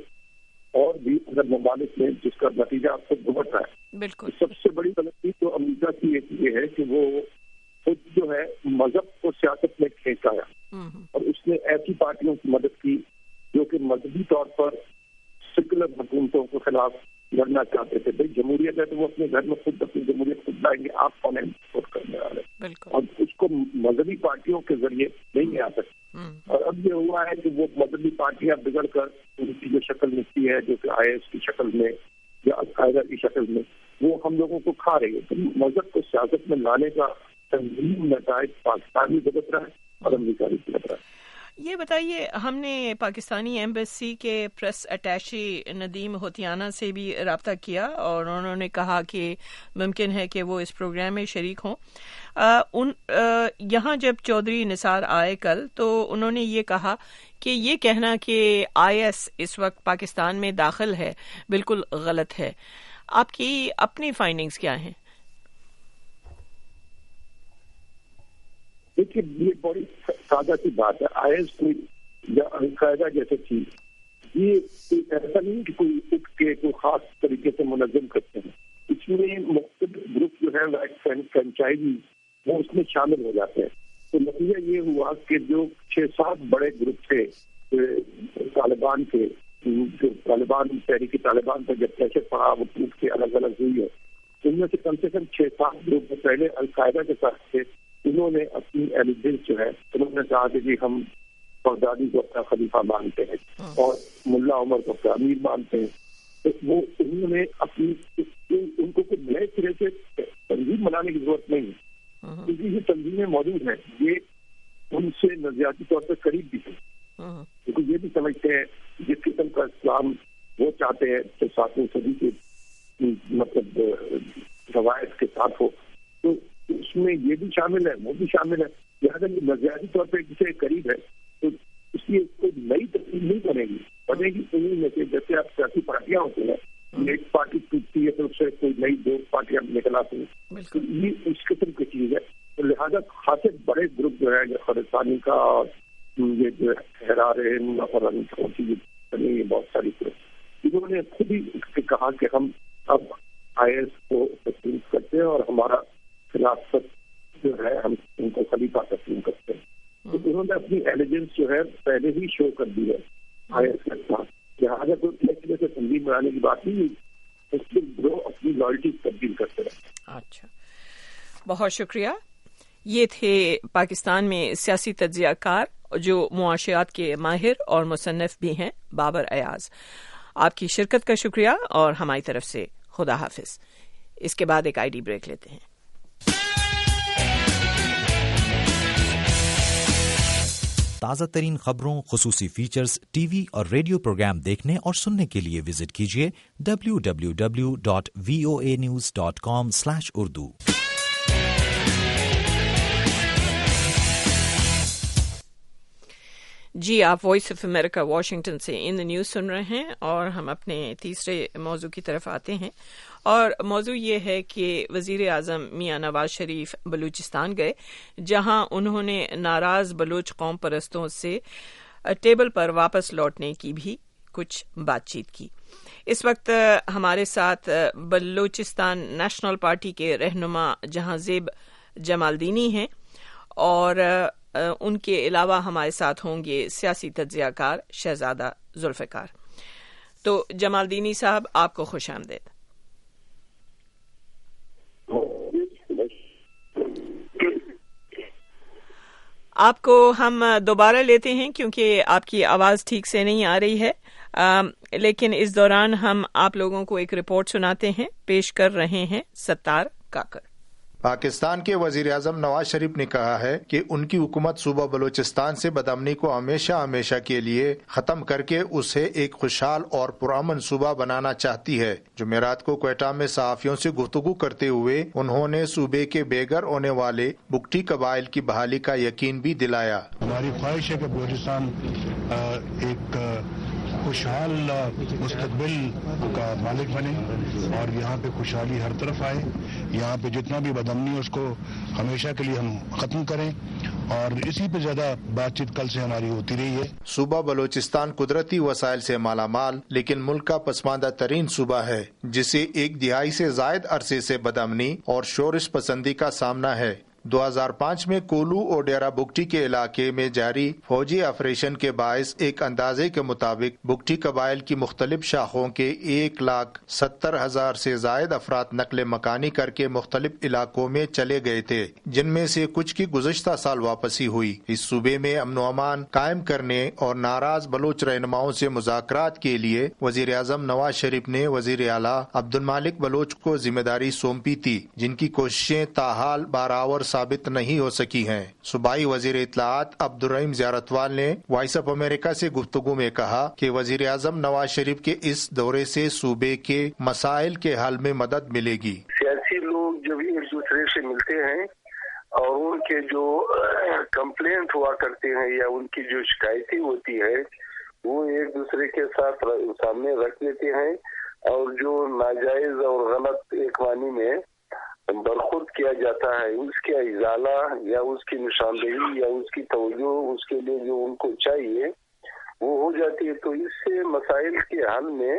और भी अगर ममालिक में जिसका नतीजा आपको भुगत रहा है। बिल्कुल सबसे बड़ी गलती तो अमेरिका की ये है कि वो खुद जो है मजहब को सियासत में खींच आया और उसने ऐसी पार्टियों की मदद की जो कि मजहबी तौर पर सेकुलर हुकूमतों के खिलाफ लड़ना चाहते थे। भाई जमहूरियत है तो वो अपने घर में खुद अपनी जमहूरियत खुद लाएंगे, आप कौन है सपोर्ट करने वाले, और उसको मजहबी पार्टियों के जरिए नहीं आ सकते। और अब ये हुआ है कि वो मजहबी पार्टियां बिगड़ कर उनकी जो शक्ल निकली है जो कि आई एस की शक्ल में या अलकायदा की शक्ल में वो हम लोगों को खा रही है। तो मजहब को सियासत में लाने का तंजीम नताइज पाकिस्तान भी भुगत रहा है और अमेरिका भी भुगत रहा है। ये बताइए, हमने पाकिस्तानी एम्बेसी के प्रेस अटैची नदीम होतियाना से भी रब्ता किया और उन्होंने कहा कि मुमकिन है कि वो इस प्रोग्राम में शरीक हों। आ, उन यहाँ जब चौधरी निसार आए कल तो उन्होंने ये कहा कि ये कहना कि आई एस इस वक्त पाकिस्तान में दाखिल है बिल्कुल गलत है। आपकी अपनी फाइंडिंग्स क्या हैं? देखिए ये बड़ी सादा सी बात है, आई एस कोई या अलकायदा जैसे चीज ये ऐसा नहीं कि कोई उठ के कोई खास तरीके से मुनज़्ज़म करते हैं। इसमें मुख्तलिफ ग्रुप जो है लाइक फ्रेंचाइजी वो उसमें शामिल हो जाते हैं। तो नतीजा ये हुआ कि जो छह सात बड़े ग्रुप थे तालिबान के जो طالبان تحریک طالبان پر جب دہشت پڑا وہ ٹوٹ کے الگ الگ ہوئی ہے، ان میں سے کم سے کم چھ سات لوگ پہلے القاعدہ کے ساتھ تھے، انہوں نے اپنی ایلیجنس جو ہے انہوں نے کہا کہ جی ہم بغدادی کو اپنا خلیفہ مانتے ہیں اور ملا عمر کو اپنا امیر مانتے ہیں، تو وہ انہوں نے اپنی ان کو کچھ نئے سرے سے تنظیم بنانے کی ضرورت نہیں ہے، کیونکہ یہ تنظیمیں موجود ہیں، یہ ان سے نظریاتی طور پر قریب بھی ہیں، کیونکہ یہ بھی سمجھتے ہیں جس قسم کا اسلام وہ چاہتے ہیں جو ساتویں صدی کے مطلب روایت کے ساتھ ہو، تو اس میں یہ بھی شامل ہے وہ بھی شامل ہے، لہٰذا یہ نظریاتی طور پہ جسے قریب ہے تو اس کی کوئی نئی تبدیل نہیں بنے گی بنے گی انہیں میں سے جیسے آپ سیاسی پارٹیاں ہوتی ہیں، ایک پارٹی ٹوٹتی ہے تو اس سے کوئی نئی دو پارٹیاں نکل آتی ہیں، تو یہ اس قسم کی چیز ہے، تو لہٰذا خاصے بڑے گروپ جو ہے خالصانی کا اور یہ جو ہے بہت ساری گروپ انہوں نے خود ہی کہا کہ ہم اب آئی ایس کو تسلیم کرتے ہیں اور ہمارا خلافت جو ہے ہم ان کو خلیفہ تسلیم کرتے ہیں، تو انہوں نے اپنی ایلیجنس جو ہے پہلے ہی شو کر دی ہے آئی ایس کے ساتھ، لہٰذا کوئی سے تنظیم بنانے کی بات نہیں، اس کے گروہ اپنی لائلٹی تبدیل کرتے رہے۔ اچھا، بہت شکریہ۔ یہ تھے پاکستان میں سیاسی تجزیہ کار جو معاشیات کے ماہر اور مصنف بھی ہیں بابر ایاز۔ آپ کی شرکت کا شکریہ اور ہماری طرف سے خدا حافظ۔ اس کے بعد ایک آئی ڈی بریک لیتے ہیں۔ تازہ ترین خبروں، خصوصی فیچرز، ٹی وی اور ریڈیو پروگرام دیکھنے اور سننے کے لیے وزٹ کیجیے W W W dot V O A news dot com slash Urdu. جی، آپ وائس آف امریکہ واشنگٹن سے ان دا نیوز سن رہے ہیں اور ہم اپنے تیسرے موضوع کی طرف آتے ہیں، اور موضوع یہ ہے کہ وزیر اعظم میاں نواز شریف بلوچستان گئے، جہاں انہوں نے ناراض بلوچ قوم پرستوں سے ٹیبل پر واپس لوٹنے کی بھی کچھ بات چیت کی۔ اس وقت ہمارے ساتھ بلوچستان نیشنل پارٹی کے رہنما جہاں زیب جمالدینی ہیں، اور ان کے علاوہ ہمارے ساتھ ہوں گے سیاسی تجزیہ کار شہزادہ ذوالفقار۔ تو جمالدینی صاحب، آپ کو خوش آمدید۔ آپ کو ہم دوبارہ لیتے ہیں کیونکہ آپ کی آواز ٹھیک سے نہیں آ رہی ہے، آ, لیکن اس دوران ہم آپ لوگوں کو ایک رپورٹ سناتے ہیں، پیش کر رہے ہیں ستار کاکر۔ پاکستان کے وزیر اعظم نواز شریف نے کہا ہے کہ ان کی حکومت صوبہ بلوچستان سے بدامنی کو ہمیشہ ہمیشہ کے لیے ختم کر کے اسے ایک خوشحال اور پرامن صوبہ بنانا چاہتی ہے۔ جمعرات کو کوئٹہ میں صحافیوں سے گفتگو کرتے ہوئے انہوں نے صوبے کے بے گھر ہونے والے بگٹی قبائل کی بحالی کا یقین بھی دلایا۔ ہماری خواہش ہے کہ بلوچستان ایک خوشحال مستقبل کا مالک بنے اور یہاں پہ خوشحالی ہر طرف آئے، یہاں پہ جتنا بھی بدامنی ہے اس کو ہمیشہ کے لیے ہم ختم کریں، اور اسی پہ زیادہ بات چیت کل سے ہماری ہوتی رہی ہے۔ صوبہ بلوچستان قدرتی وسائل سے مالا مال لیکن ملک کا پسماندہ ترین صوبہ ہے، جسے ایک دہائی سے زائد عرصے سے بدامنی اور شورش پسندی کا سامنا ہے۔ دو ہزار پانچ میں کولو اور ڈیرہ بگٹی کے علاقے میں جاری فوجی آپریشن کے باعث ایک اندازے کے مطابق بگٹی قبائل کی مختلف شاخوں کے ایک لاکھ ستر ہزار سے زائد افراد نقل مکانی کر کے مختلف علاقوں میں چلے گئے تھے، جن میں سے کچھ کی گزشتہ سال واپسی ہوئی۔ اس صوبے میں امن و امان قائم کرنے اور ناراض بلوچ رہنماؤں سے مذاکرات کے لیے وزیر اعظم نواز شریف نے وزیر اعلیٰ عبد المالک بلوچ کو ذمہ داری سونپی تھی، جن کی کوششیں تاحال بارآور ثابت نہیں ہو سکی ہیں۔ صوبائی وزیر اطلاعات عبد الرحیم زیارتوال نے وائس آف امریکہ سے گفتگو میں کہا کہ وزیر اعظم نواز شریف کے اس دورے سے صوبے کے مسائل کے حل میں مدد ملے گی۔ سیاسی لوگ جو بھی ایک دوسرے سے ملتے ہیں اور ان کے جو کمپلینٹ ہوا کرتے ہیں یا ان کی جو شکایتیں ہوتی ہے وہ ایک دوسرے کے ساتھ سامنے رکھ لیتے ہیں، اور جو ناجائز اور غلط ایکوانی میں برخورد کیا جاتا ہے اس کے ازالہ یا اس کی نشاندہی یا اس کی توجہ اس کے لیے جو ان کو چاہیے وہ ہو جاتی ہے، تو اس سے مسائل کے حل میں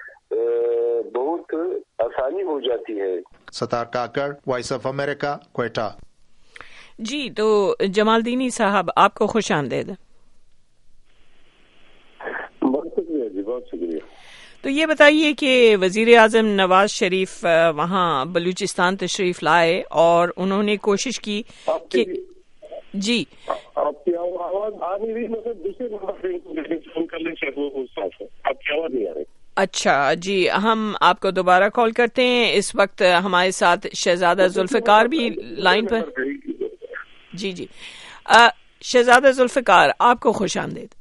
بہت آسانی ہو جاتی ہے۔ Sattar Kakar, voice of America, Quetta. جی، تو جمالدینی صاحب، آپ کو خوش آمدید۔ بہت شکریہ جی، بہت شکریہ۔ تو یہ بتائیے کہ وزیر اعظم نواز شریف وہاں بلوچستان تشریف لائے اور انہوں نے کوشش کی کہ جی آپ کی آواز آ نہیں رہی, مطلب دوسرے نمبر فون کر لیں شاید وہ صاف ہے, آپ کی آواز نہیں آ رہی. اچھا جی, ہم آپ کو دوبارہ کال کرتے ہیں. اس وقت ہمارے ساتھ شہزادہ ذوالفقار بھی لائن پر. جی جی شہزادہ ذوالفقار, آپ کو خوش آمدید.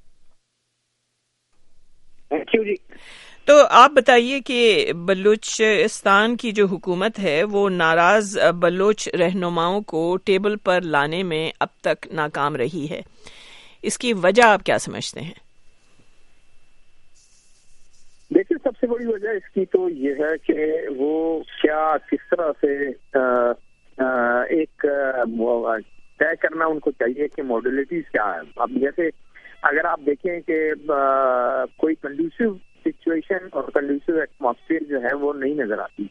جی تو آپ بتائیے کہ بلوچستان کی جو حکومت ہے وہ ناراض بلوچ رہنماؤں کو ٹیبل پر لانے میں اب تک ناکام رہی ہے, اس کی وجہ آپ کیا سمجھتے ہیں؟ دیکھیے, سب سے بڑی وجہ اس کی تو یہ ہے کہ وہ کیا کس طرح سے آ, آ, ایک طے کرنا ان کو چاہیے کہ ماڈیولٹیز کیا ہے. اب جیسے اگر آپ دیکھیں کہ آ, کوئی کنڈیوسو سچویشن اور کنڈیوسو ایٹماسفیئر جو ہے وہ نہیں نظر آتی.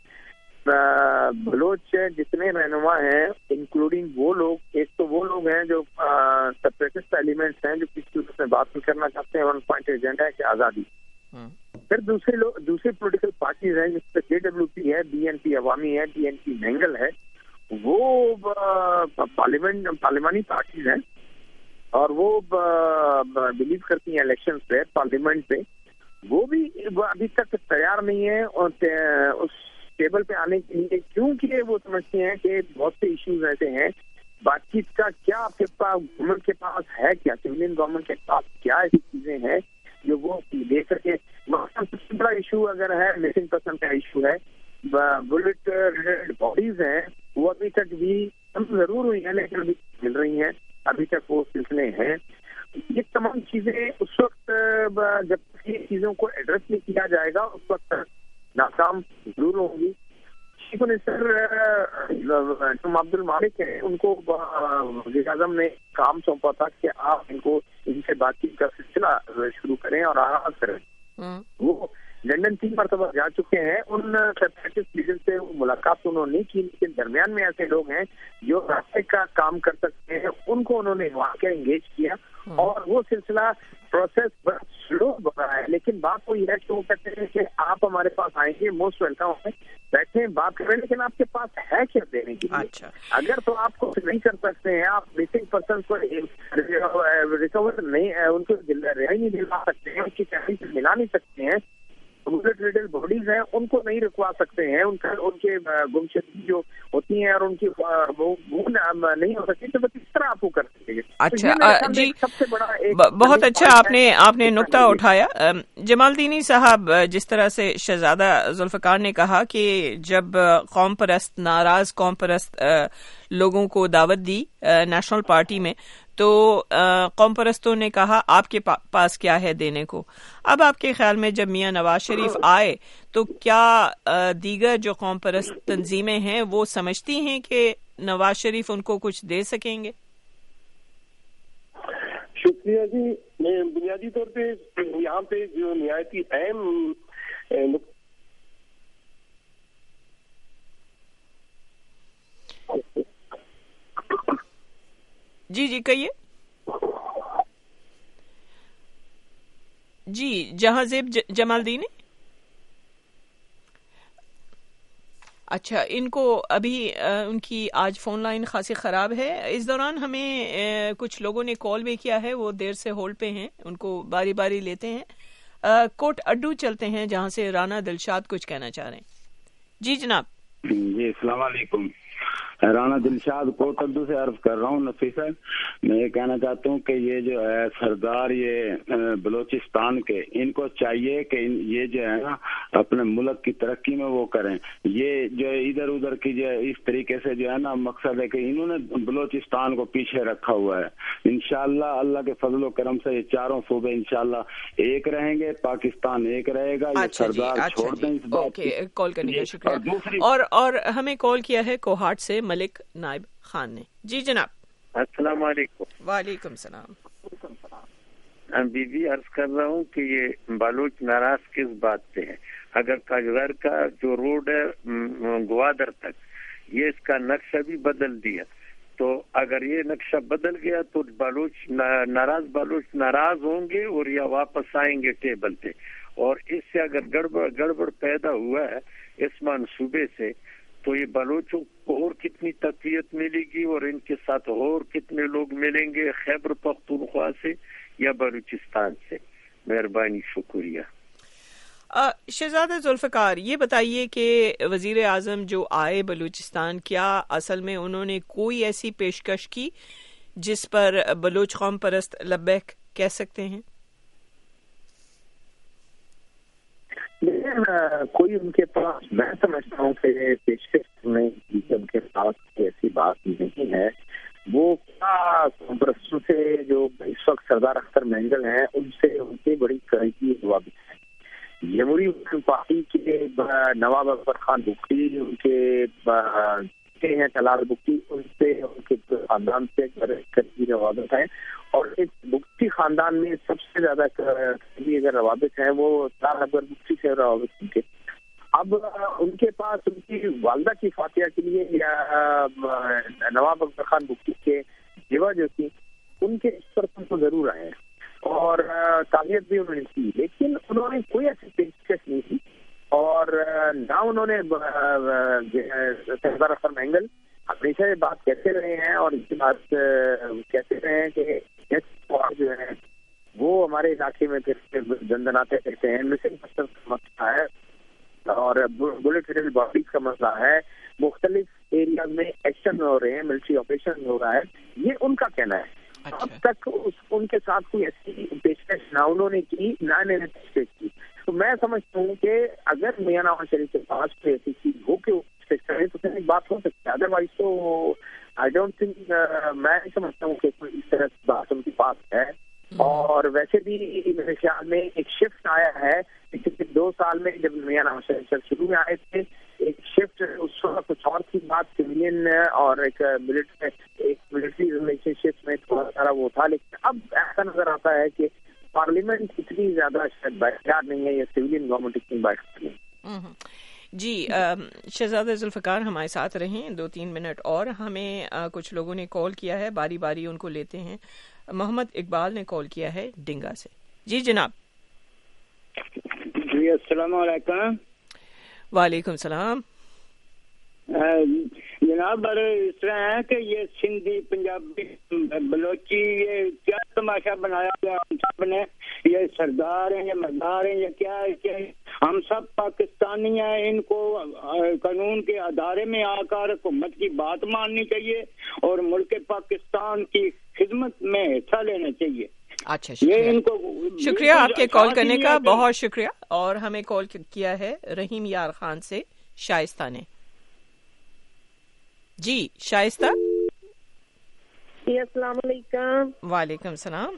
بلوچ جتنے رہنما ہیں انکلوڈنگ وہ لوگ, ایک تو وہ لوگ ہیں جو سپریٹسٹ ایلیمنٹس ہیں جو کسی میں بات نہیں کرنا چاہتے ہیں, ون پوائنٹ ایجنڈا ہے کہ آزادی. پھر دوسرے لوگ دوسرے پولیٹیکل پارٹیز ہیں جس پہ جے ڈبلو پی ہے, بی این پی عوامی ہے, ڈی این پی مینگل ہے, وہ پارلیمنٹ پارلیمانی پارٹیز ہیں اور وہ بلیو کرتی ہیں الیکشن پہ, پارلیمنٹ پہ. وہ بھی ابھی تک تیار نہیں ہے اور اس ٹیبل پہ آنے کے لیے, کیونکہ وہ سمجھتے ہیں کہ بہت سے ایشوز ایسے ہیں. بات چیت کا کیا آپ کے پاس گورنمنٹ کے پاس ہے, کیا سویلین گورنمنٹ کے پاس کیا ایسی چیزیں ہیں جو وہ دے سکے. سب سے بڑا ایشو اگر ہے مسنگ پرسن کا ایشو ہے. بلٹ ریلیٹڈ باڈیز ہیں وہ ابھی تک بھی ہم ضرور ہوئی ہیں لیکن ابھی مل رہی ہیں, ابھی تک وہ سلسلے ہیں. یہ تمام چیزیں اس وقت جب تک یہ چیزوں کو ایڈریس نہیں کیا جائے گا اس وقت ناکام ضرور ہوں گی. چیف منسٹر عبد المالک ہیں, ان کو وزیر اعظم نے کام سونپا تھا کہ آپ ان کو ان سے بات چیت کا سلسلہ شروع کریں اور آغاز کریں. وہ لندن تین مرتبہ جا چکے ہیں, ان سیپریٹسٹ لیڈر سے ملاقات انہوں نے کی, لیکن درمیان میں ایسے لوگ ہیں جو راستے کا کام کر سکتے ہیں, ان کو انہوں نے وہاں کے انگیج کیا اور وہ سلسلہ پروسیس بڑا سلو بڑھ رہا ہے. لیکن بات وہ یہ ہے کہ وہ کہتے ہیں کہ آپ ہمارے پاس آئیں گے, موسٹ ویلکم ہے, بیٹھیں بات کریں, لیکن آپ کے پاس ہے کیا دینے کے لیے؟ اگر تو آپ کو نہیں کر سکتے ہیں, آپ مسنگ پرسن کو ریکور نہیں, ان کو رہائی نہیں دلا سکتے ہیں, ان کی فیملی سے ملا نہیں سکتے ہیں, ریلیٹڈ باڈیز ہیں ان کو نہیں رکوا سکتے ہیں, ان کا ان کے گمشدگی جو ہوتی ہیں اور ان کی وہ نہیں ہو سکتی, تو بس اس طرح آپ کو کر سکتے ہیں. اچھا جی, سب سے بڑا بہت اچھا آپ نے آپ نے نقطہ اٹھایا. جمال الدینی صاحب, جس طرح سے شہزادہ ذوالفقار نے کہا کہ جب قوم پرست ناراض قوم پرست لوگوں کو دعوت دی نیشنل پارٹی میں تو قوم پرستوں نے کہا آپ کے پاس کیا ہے دینے کو. اب آپ کے خیال میں جب میاں نواز شریف آئے تو کیا دیگر جو قوم پرست تنظیمیں ہیں وہ سمجھتی ہیں کہ نواز شریف ان کو کچھ دے سکیں گے؟ شکریہ جی. میں بنیادی طور پہ یہاں پہ جو نہایت ہی اہم جی جی کہیے. جی جہاں زیب جمال الدین. اچھا, ان کو ابھی ان کی آج فون لائن خاصی خراب ہے. اس دوران ہمیں کچھ لوگوں نے کال بھی کیا ہے, وہ دیر سے ہولڈ پہ ہیں, ان کو باری باری لیتے ہیں. کوٹ اڈو چلتے ہیں جہاں سے رانا دلشاد کچھ کہنا چاہ رہے ہیں. جی جناب. جی السلام علیکم. رانا دلشاد کوٹ اڈو سے عرض کر رہا ہوں. نفیس صاحب, میں یہ کہنا چاہتا ہوں کہ یہ جو ہے سردار یہ بلوچستان کے, ان کو چاہیے کہ یہ جو ہے نا اپنے ملک کی ترقی میں وہ کریں. یہ جو ادھر ادھر کی جو اس طریقے سے جو ہے نا مقصد ہے کہ انہوں نے بلوچستان کو پیچھے رکھا ہوا ہے. انشاءاللہ اللہ کے فضل و کرم سے یہ چاروں صوبے انشاءاللہ ایک رہیں گے, پاکستان ایک رہے گا. یہ سردار چھوڑ دیں اس بات کی. کال کرنے کا شکریہ. اور اور ہمیں کال کیا ہے کوہاٹ سے ملک نائب خان نے. جی جناب. السلام علیکم. وعلیکم السلام. بی بی عرض کر رہا ہوں کہ یہ بلوچ ناراض کس بات پہ ہے؟ اگر کاجگر کا جو روڈ ہے گوادر تک, یہ اس کا نقشہ بھی بدل دیا, تو اگر یہ نقشہ بدل گیا تو بلوچ ناراض بلوچ ناراض ہوں گے اور یا واپس آئیں گے ٹیبل پہ. اور اس سے اگر گڑبڑ گڑبڑ پیدا ہوا ہے اس منصوبے سے تو یہ بلوچوں کو اور کتنی تقویت ملے گی اور ان کے ساتھ اور کتنے لوگ ملیں گے خیبر پختونخوا سے یا بلوچستان سے. مہربانی، شکریہ. شہزادہ ذوالفقار، یہ بتائیے کہ وزیر اعظم جو آئے بلوچستان، کیا اصل میں انہوں نے کوئی ایسی پیشکش کی جس پر بلوچ قوم پرست لبیک کہہ سکتے ہیں؟ کوئی ان کے پاس، میں سمجھتا ہوں کہ پیشکش نہیں کی، ان کے پاس ایسی بات نہیں ہے. وہ کیا پرستوں سے جو اس وقت سردار اختر مینگل ہیں ان سے ان کی بڑی قریبی روابط ہے. جمہوری پارٹی کے نواب اکبر خان بگٹی، ان کے ہیں طلال بگٹی، ان سے ان کے خاندان سے قریبی روابط ہیں. اور اس بگٹی خاندان میں سب سے زیادہ قریبی اگر روابط ہیں وہ طلال اکبر بگٹی سے روابط ان کے. اب ان کے پاس ان کی والدہ کی فاتحہ کے لیے یا نواب اکبر خان بگٹی کے بیوہ جو تھی ان کے اس پر تو ضرور آئے ہیں اور تعزیت بھی انہوں نے کی، لیکن انہوں نے کوئی ایسی پیشکش نہیں کی. اور نہ انہوں نے سردار اختر مینگل ہمیشہ یہ بات کہتے رہے ہیں اور اس بات کہتے رہے ہیں کہ جو ہے وہ ہمارے علاقے میں دندناتے کہتے ہیں. مسنگ پرسن کا مسئلہ ہے اور بلٹ ریل باڈیز کا مسئلہ ہے، مختلف ایریاز میں ایکشن ہو رہے ہیں، ملٹری آپریشن ہو رہا ہے، یہ ان کا کہنا ہے. اب تک اس ان کے ساتھ کوئی ایسی پیشکش نہ انہوں نے کی نہ انہوں نے پیشکش کی. تو میں سمجھتا ہوں کہ اگر میاں نواز شریف کے پاس کوئی ایسی چیز ہو کہ وہ پیشکش کرے تو پھر ایک بات ہو سکتی ہے. ادروائز تو آئی ڈونٹ تھنک، میں نہیں سمجھتا ہوں کہ کوئی اس طرح کی بات ان کے پاس ہے. اور ویسے بھی میرے خیال میں ایک شفٹ آیا ہے پچھلے دو سال میں جب میاں نواز شریف شروع میں آئے تھے، ایک شفٹ اس وقت کچھ اور کی بات سویلین اور ایک ملٹری ایک ملٹری ریلیشن شپ میں تھوڑا سارا وہ تھا، لیکن اب ایسا نظر آتا ہے کہ پارلیمنٹ اتنی زیادہ شاید بااختیار نہیں ہے یا سویلین گورنمنٹ اتنی بااختیار نہیں. جی شہزادہ ذوالفقار ہمارے ساتھ رہیں دو تین منٹ اور. ہمیں کچھ لوگوں نے کال کیا ہے، باری باری ان کو لیتے ہیں. محمد اقبال نے کال کیا ہے ڈنگا سے. جی جناب. جی السلام علیکم. وعلیکم السلام. جناب اس طرح ہے کہ یہ سندھی پنجابی بلوچی یہ کیا تماشا بنایا گیا ہم سب نے، یہ سردار ہیں یا مردار ہیں یا کیا ہے؟ ہم سب پاکستانی ہیں، ان کو قانون کے ادارے میں آ کر حکومت کی بات ماننی چاہیے اور ملک پاکستان کی خدمت میں حصہ لینا چاہیے. اچھا شکریہ شکریہ آپ کے کال کرنے کا، بہت شکریہ. اور ہمیں کال کیا ہے رحیم یار خان سے شائستہ نے. جی شائستہ. جی السلام علیکم. وعلیکم السلام.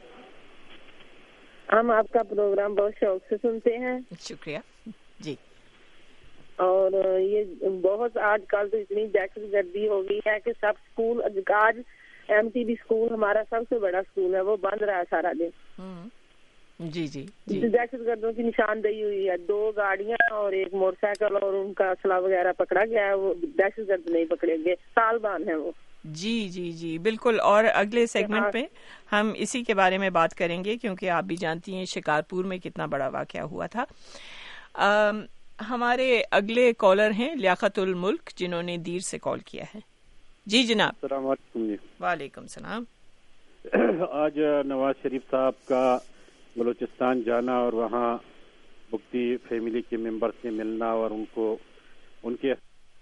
ہم آپ کا پروگرام بہت شوق سے سنتے ہیں. شکریہ. جی اور یہ بہت آج کل تو اتنی دہشت گردی ہو گئی ہے کہ سب اسکول، آج ایم ٹی بی اسکول ہمارا سب سے بڑا اسکول ہے وہ بند رہا ہے سارا دن. جی جی دہشت گردوں کی نشاندہی ہوئی ہے، دو گاڑیاں اور ایک موٹر سائیکل اور ان کا اسلحہ وغیرہ پکڑا گیا ہے. وہ دہشت گرد نہیں پکڑے گئے، طالبان ہیں وہ. جی جی جی بالکل. اور اگلے سیگمنٹ پہ ہم اسی کے بارے میں بات کریں گے کیونکہ آپ بھی جانتی ہیں شکارپور میں کتنا بڑا واقعہ ہوا تھا. آ, ہمارے اگلے کالر ہیں لیاقت الملک جنہوں نے دیر سے کال کیا ہے. جی جناب. السلام علیکم. وعلیکم السلام. آج نواز شریف صاحب کا بلوچستان جانا اور وہاں بگٹی فیملی کے ممبر سے ملنا اور ان کو ان کے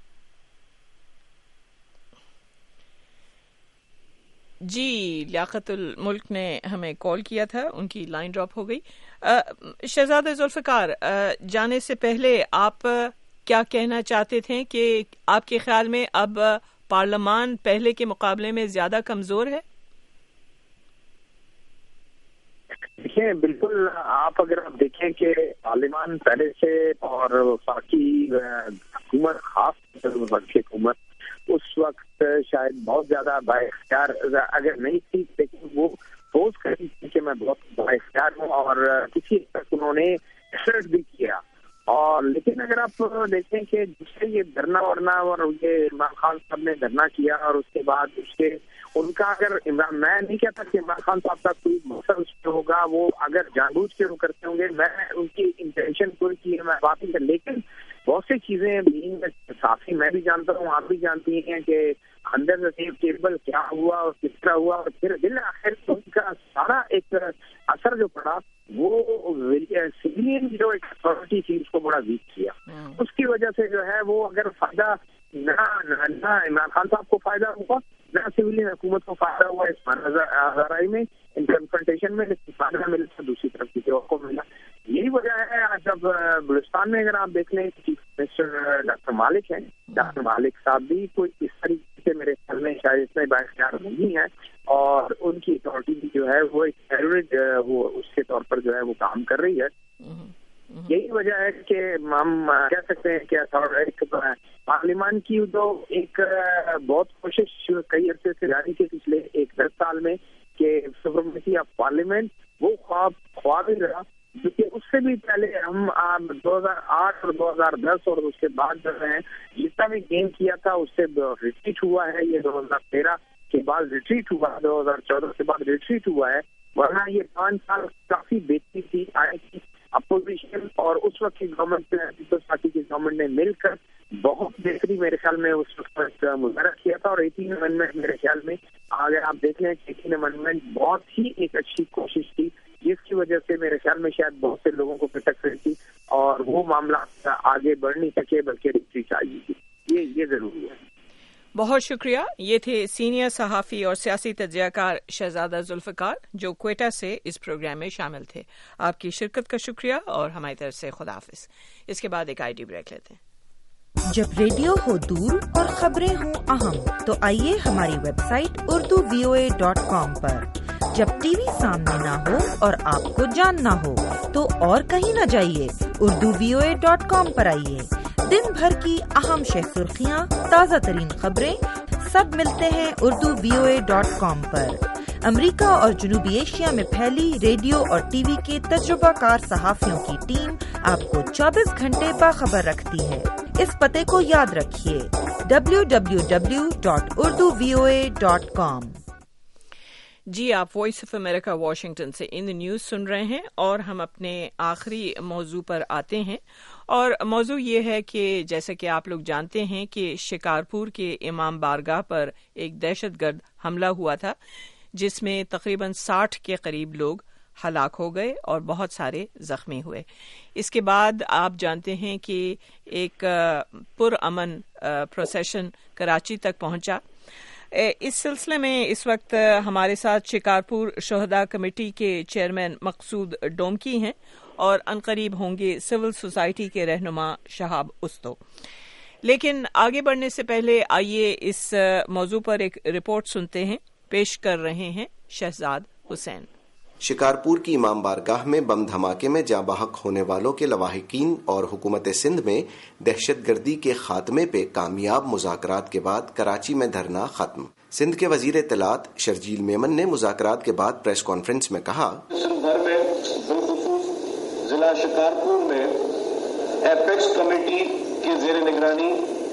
جی لیاقت الملک نے ہمیں کال کیا تھا، ان کی لائن ڈراپ ہو گئی. شہزادہ ذوالفقار جانے سے پہلے آپ کیا کہنا چاہتے تھے کہ آپ کے خیال میں اب پارلیمان پہلے کے مقابلے میں زیادہ کمزور ہے؟ دیکھیں بالکل، آپ اگر آپ دیکھیں کہ پارلیمان پہلے سے اور وفاقی حکومت خاص وفاقی حکومت اس وقت شاید بہت زیادہ بااختیار اگر نہیں تھی، لیکن وہ سوچ کری تھی کہ میں بہت بااختیار ہوں اور کسی تک انہوں نے ایفرٹ بھی کیا. اور لیکن اگر آپ دیکھیں کہ جس سے یہ دھرنا ورنا اور یہ عمران خان صاحب نے دھرنا کیا اور اس کے بعد اس کے ان کا اگر عمران میں نہیں کہتا کہ عمران خان صاحب کا کوئی مقصد اس پہ ہوگا، وہ اگر جان بوجھ کے وہ کرتے ہوں گے، میں ان کی انٹینشن کوئی کی ہے میں بات نہیں کر، لیکن بہت سی چیزیں کافی میں بھی جانتا ہوں، آپ بھی جانتی ہیں کہ اندر سے ٹیبل کیا ہوا اور کس طرح ہوا، اور پھر بالآخر ان کا سارا ایک اثر جو پڑا وہ سویلین جو ایک اتھارٹی تھی اس کو بڑا ویک کیا. اس کی وجہ سے جو ہے وہ اگر فائدہ نہ عمران خان صاحب کو فائدہ ہوا نہ سویلین حکومت کو فائدہ ہوا اس ہزارائی میں ان کنفرنٹیشن میں، لیکن فائدہ ملا تو دوسری طرف کسی اور کو ملا. یہی وجہ ہے جب بلوچستان میں اگر آپ دیکھ لیں چیف منسٹر ڈاکٹر مالک ہیں، ڈاکٹر مالک صاحب بھی کوئی اس طریقے سے میرے خیال میں شاید اتنے بااختیار نہیں ہے، اور ان کی اتھارٹی جو ہے وہ ایک ایوریج وہ اس کے طور پر جو ہے وہ کام کر رہی ہے. یہی وجہ ہے کہ ہم کہہ سکتے ہیں کہ ایک پارلیمان کی جو ایک بہت کوشش کئی عرصے سے جاری کی پچھلے ایک دس سال میں کہ سپریمیسی آف پارلیمنٹ، وہ خواب خواب ہی رہا، کیونکہ اس سے بھی پہلے ہم دو ہزار آٹھ اور دو ہزار دس اور اس کے بعد جو ہے جتنا بھی گیم کیا تھا اس سے ریٹریٹ ہوا ہے. یہ دو ہزار تیرہ کے بعد ریٹریٹ ہوا، دو ہزار چودہ کے بعد ریٹریٹ ہوا ہے، ورنہ یہ پانچ سال کافی بہتری تھی آئی کی اپوزیشن اور اس وقت کی گورنمنٹ پیپلز پارٹی کی گورنمنٹ نے مل کر بہت بہتری میرے خیال میں اس وقت مظاہرہ کیا تھا. اور ایٹین امینڈمنٹ میرے خیال میں اگر آپ دیکھ لیں ایٹین امینڈمنٹ بہت ہی ایک اچھی کوشش تھی، جس کی وجہ سے میرے خیال میں شاید بہت سے لوگوں کو پٹک رہی تھی اور وہ معاملہ آگے بڑھ نہیں سکے بلکہ ریٹری چاہیے تھی. یہ یہ ضروری ہے. بہت شکریہ. یہ تھے سینئر صحافی اور سیاسی تجزیہ کار شہزادہ ذوالفقار جو کوئٹہ سے اس پروگرام میں شامل تھے. آپ کی شرکت کا شکریہ اور ہماری طرف سے خدا حافظ. اس کے بعد ایک آئی ڈی بریک لیتے ہیں. جب ریڈیو ہو دور اور خبریں ہوں اہم تو آئیے ہماری website Urdu V O A dot com پر. جب ٹی وی سامنے نہ ہو اور آپ کو جاننا ہو تو اور کہیں نہ جائیے، Urdu V O A dot com پر آئیے. دن بھر کی اہم شہ سرخیاں، تازہ ترین خبریں سب ملتے ہیں Urdu V O A dot com پر. امریکہ اور جنوبی ایشیا میں پھیلی ریڈیو اور ٹی وی کے تجربہ کار صحافیوں کی ٹیم آپ کو چوبیس گھنٹے باخبر رکھتی ہے. اس پتے کو یاد رکھیے W W W dot Urdu V O A dot com. جی آپ وائس آف امریکہ واشنگٹن سے ان نیوز سن رہے ہیں اور ہم اپنے آخری موضوع پر آتے ہیں. اور موضوع یہ ہے کہ جیسا کہ آپ لوگ جانتے ہیں کہ شکارپور کے امام بارگاہ پر ایک دہشت گرد حملہ ہوا تھا جس میں تقریباً ساٹھ کے قریب لوگ ہلاک ہو گئے اور بہت سارے زخمی ہوئے. اس کے بعد آپ جانتے ہیں کہ ایک پرامن پروسیشن کراچی تک پہنچا. اس سلسلے میں اس وقت ہمارے ساتھ شکارپور شہداء کمیٹی کے چیئرمین مقصود ڈومکی ہیں اور عنقریب ہوں گے سول سوسائٹی کے رہنما شہاب استو. لیکن آگے بڑھنے سے پہلے آئیے اس موضوع پر ایک رپورٹ سنتے ہیں. پیش کر رہے ہیں شہزاد حسین. شکارپور کی امام بارگاہ میں بم دھماکے میں جاں بحق ہونے والوں کے لواحقین اور حکومت سندھ میں دہشت گردی کے خاتمے پہ کامیاب مذاکرات کے بعد کراچی میں دھرنا ختم. سندھ کے وزیر اطلاعات شرجیل میمن نے مذاکرات کے بعد پریس کانفرنس میں کہا، سندھ بھر میں بالخصوص ضلع شکارپور میں ایپیکس کمیٹی کے زیر نگرانی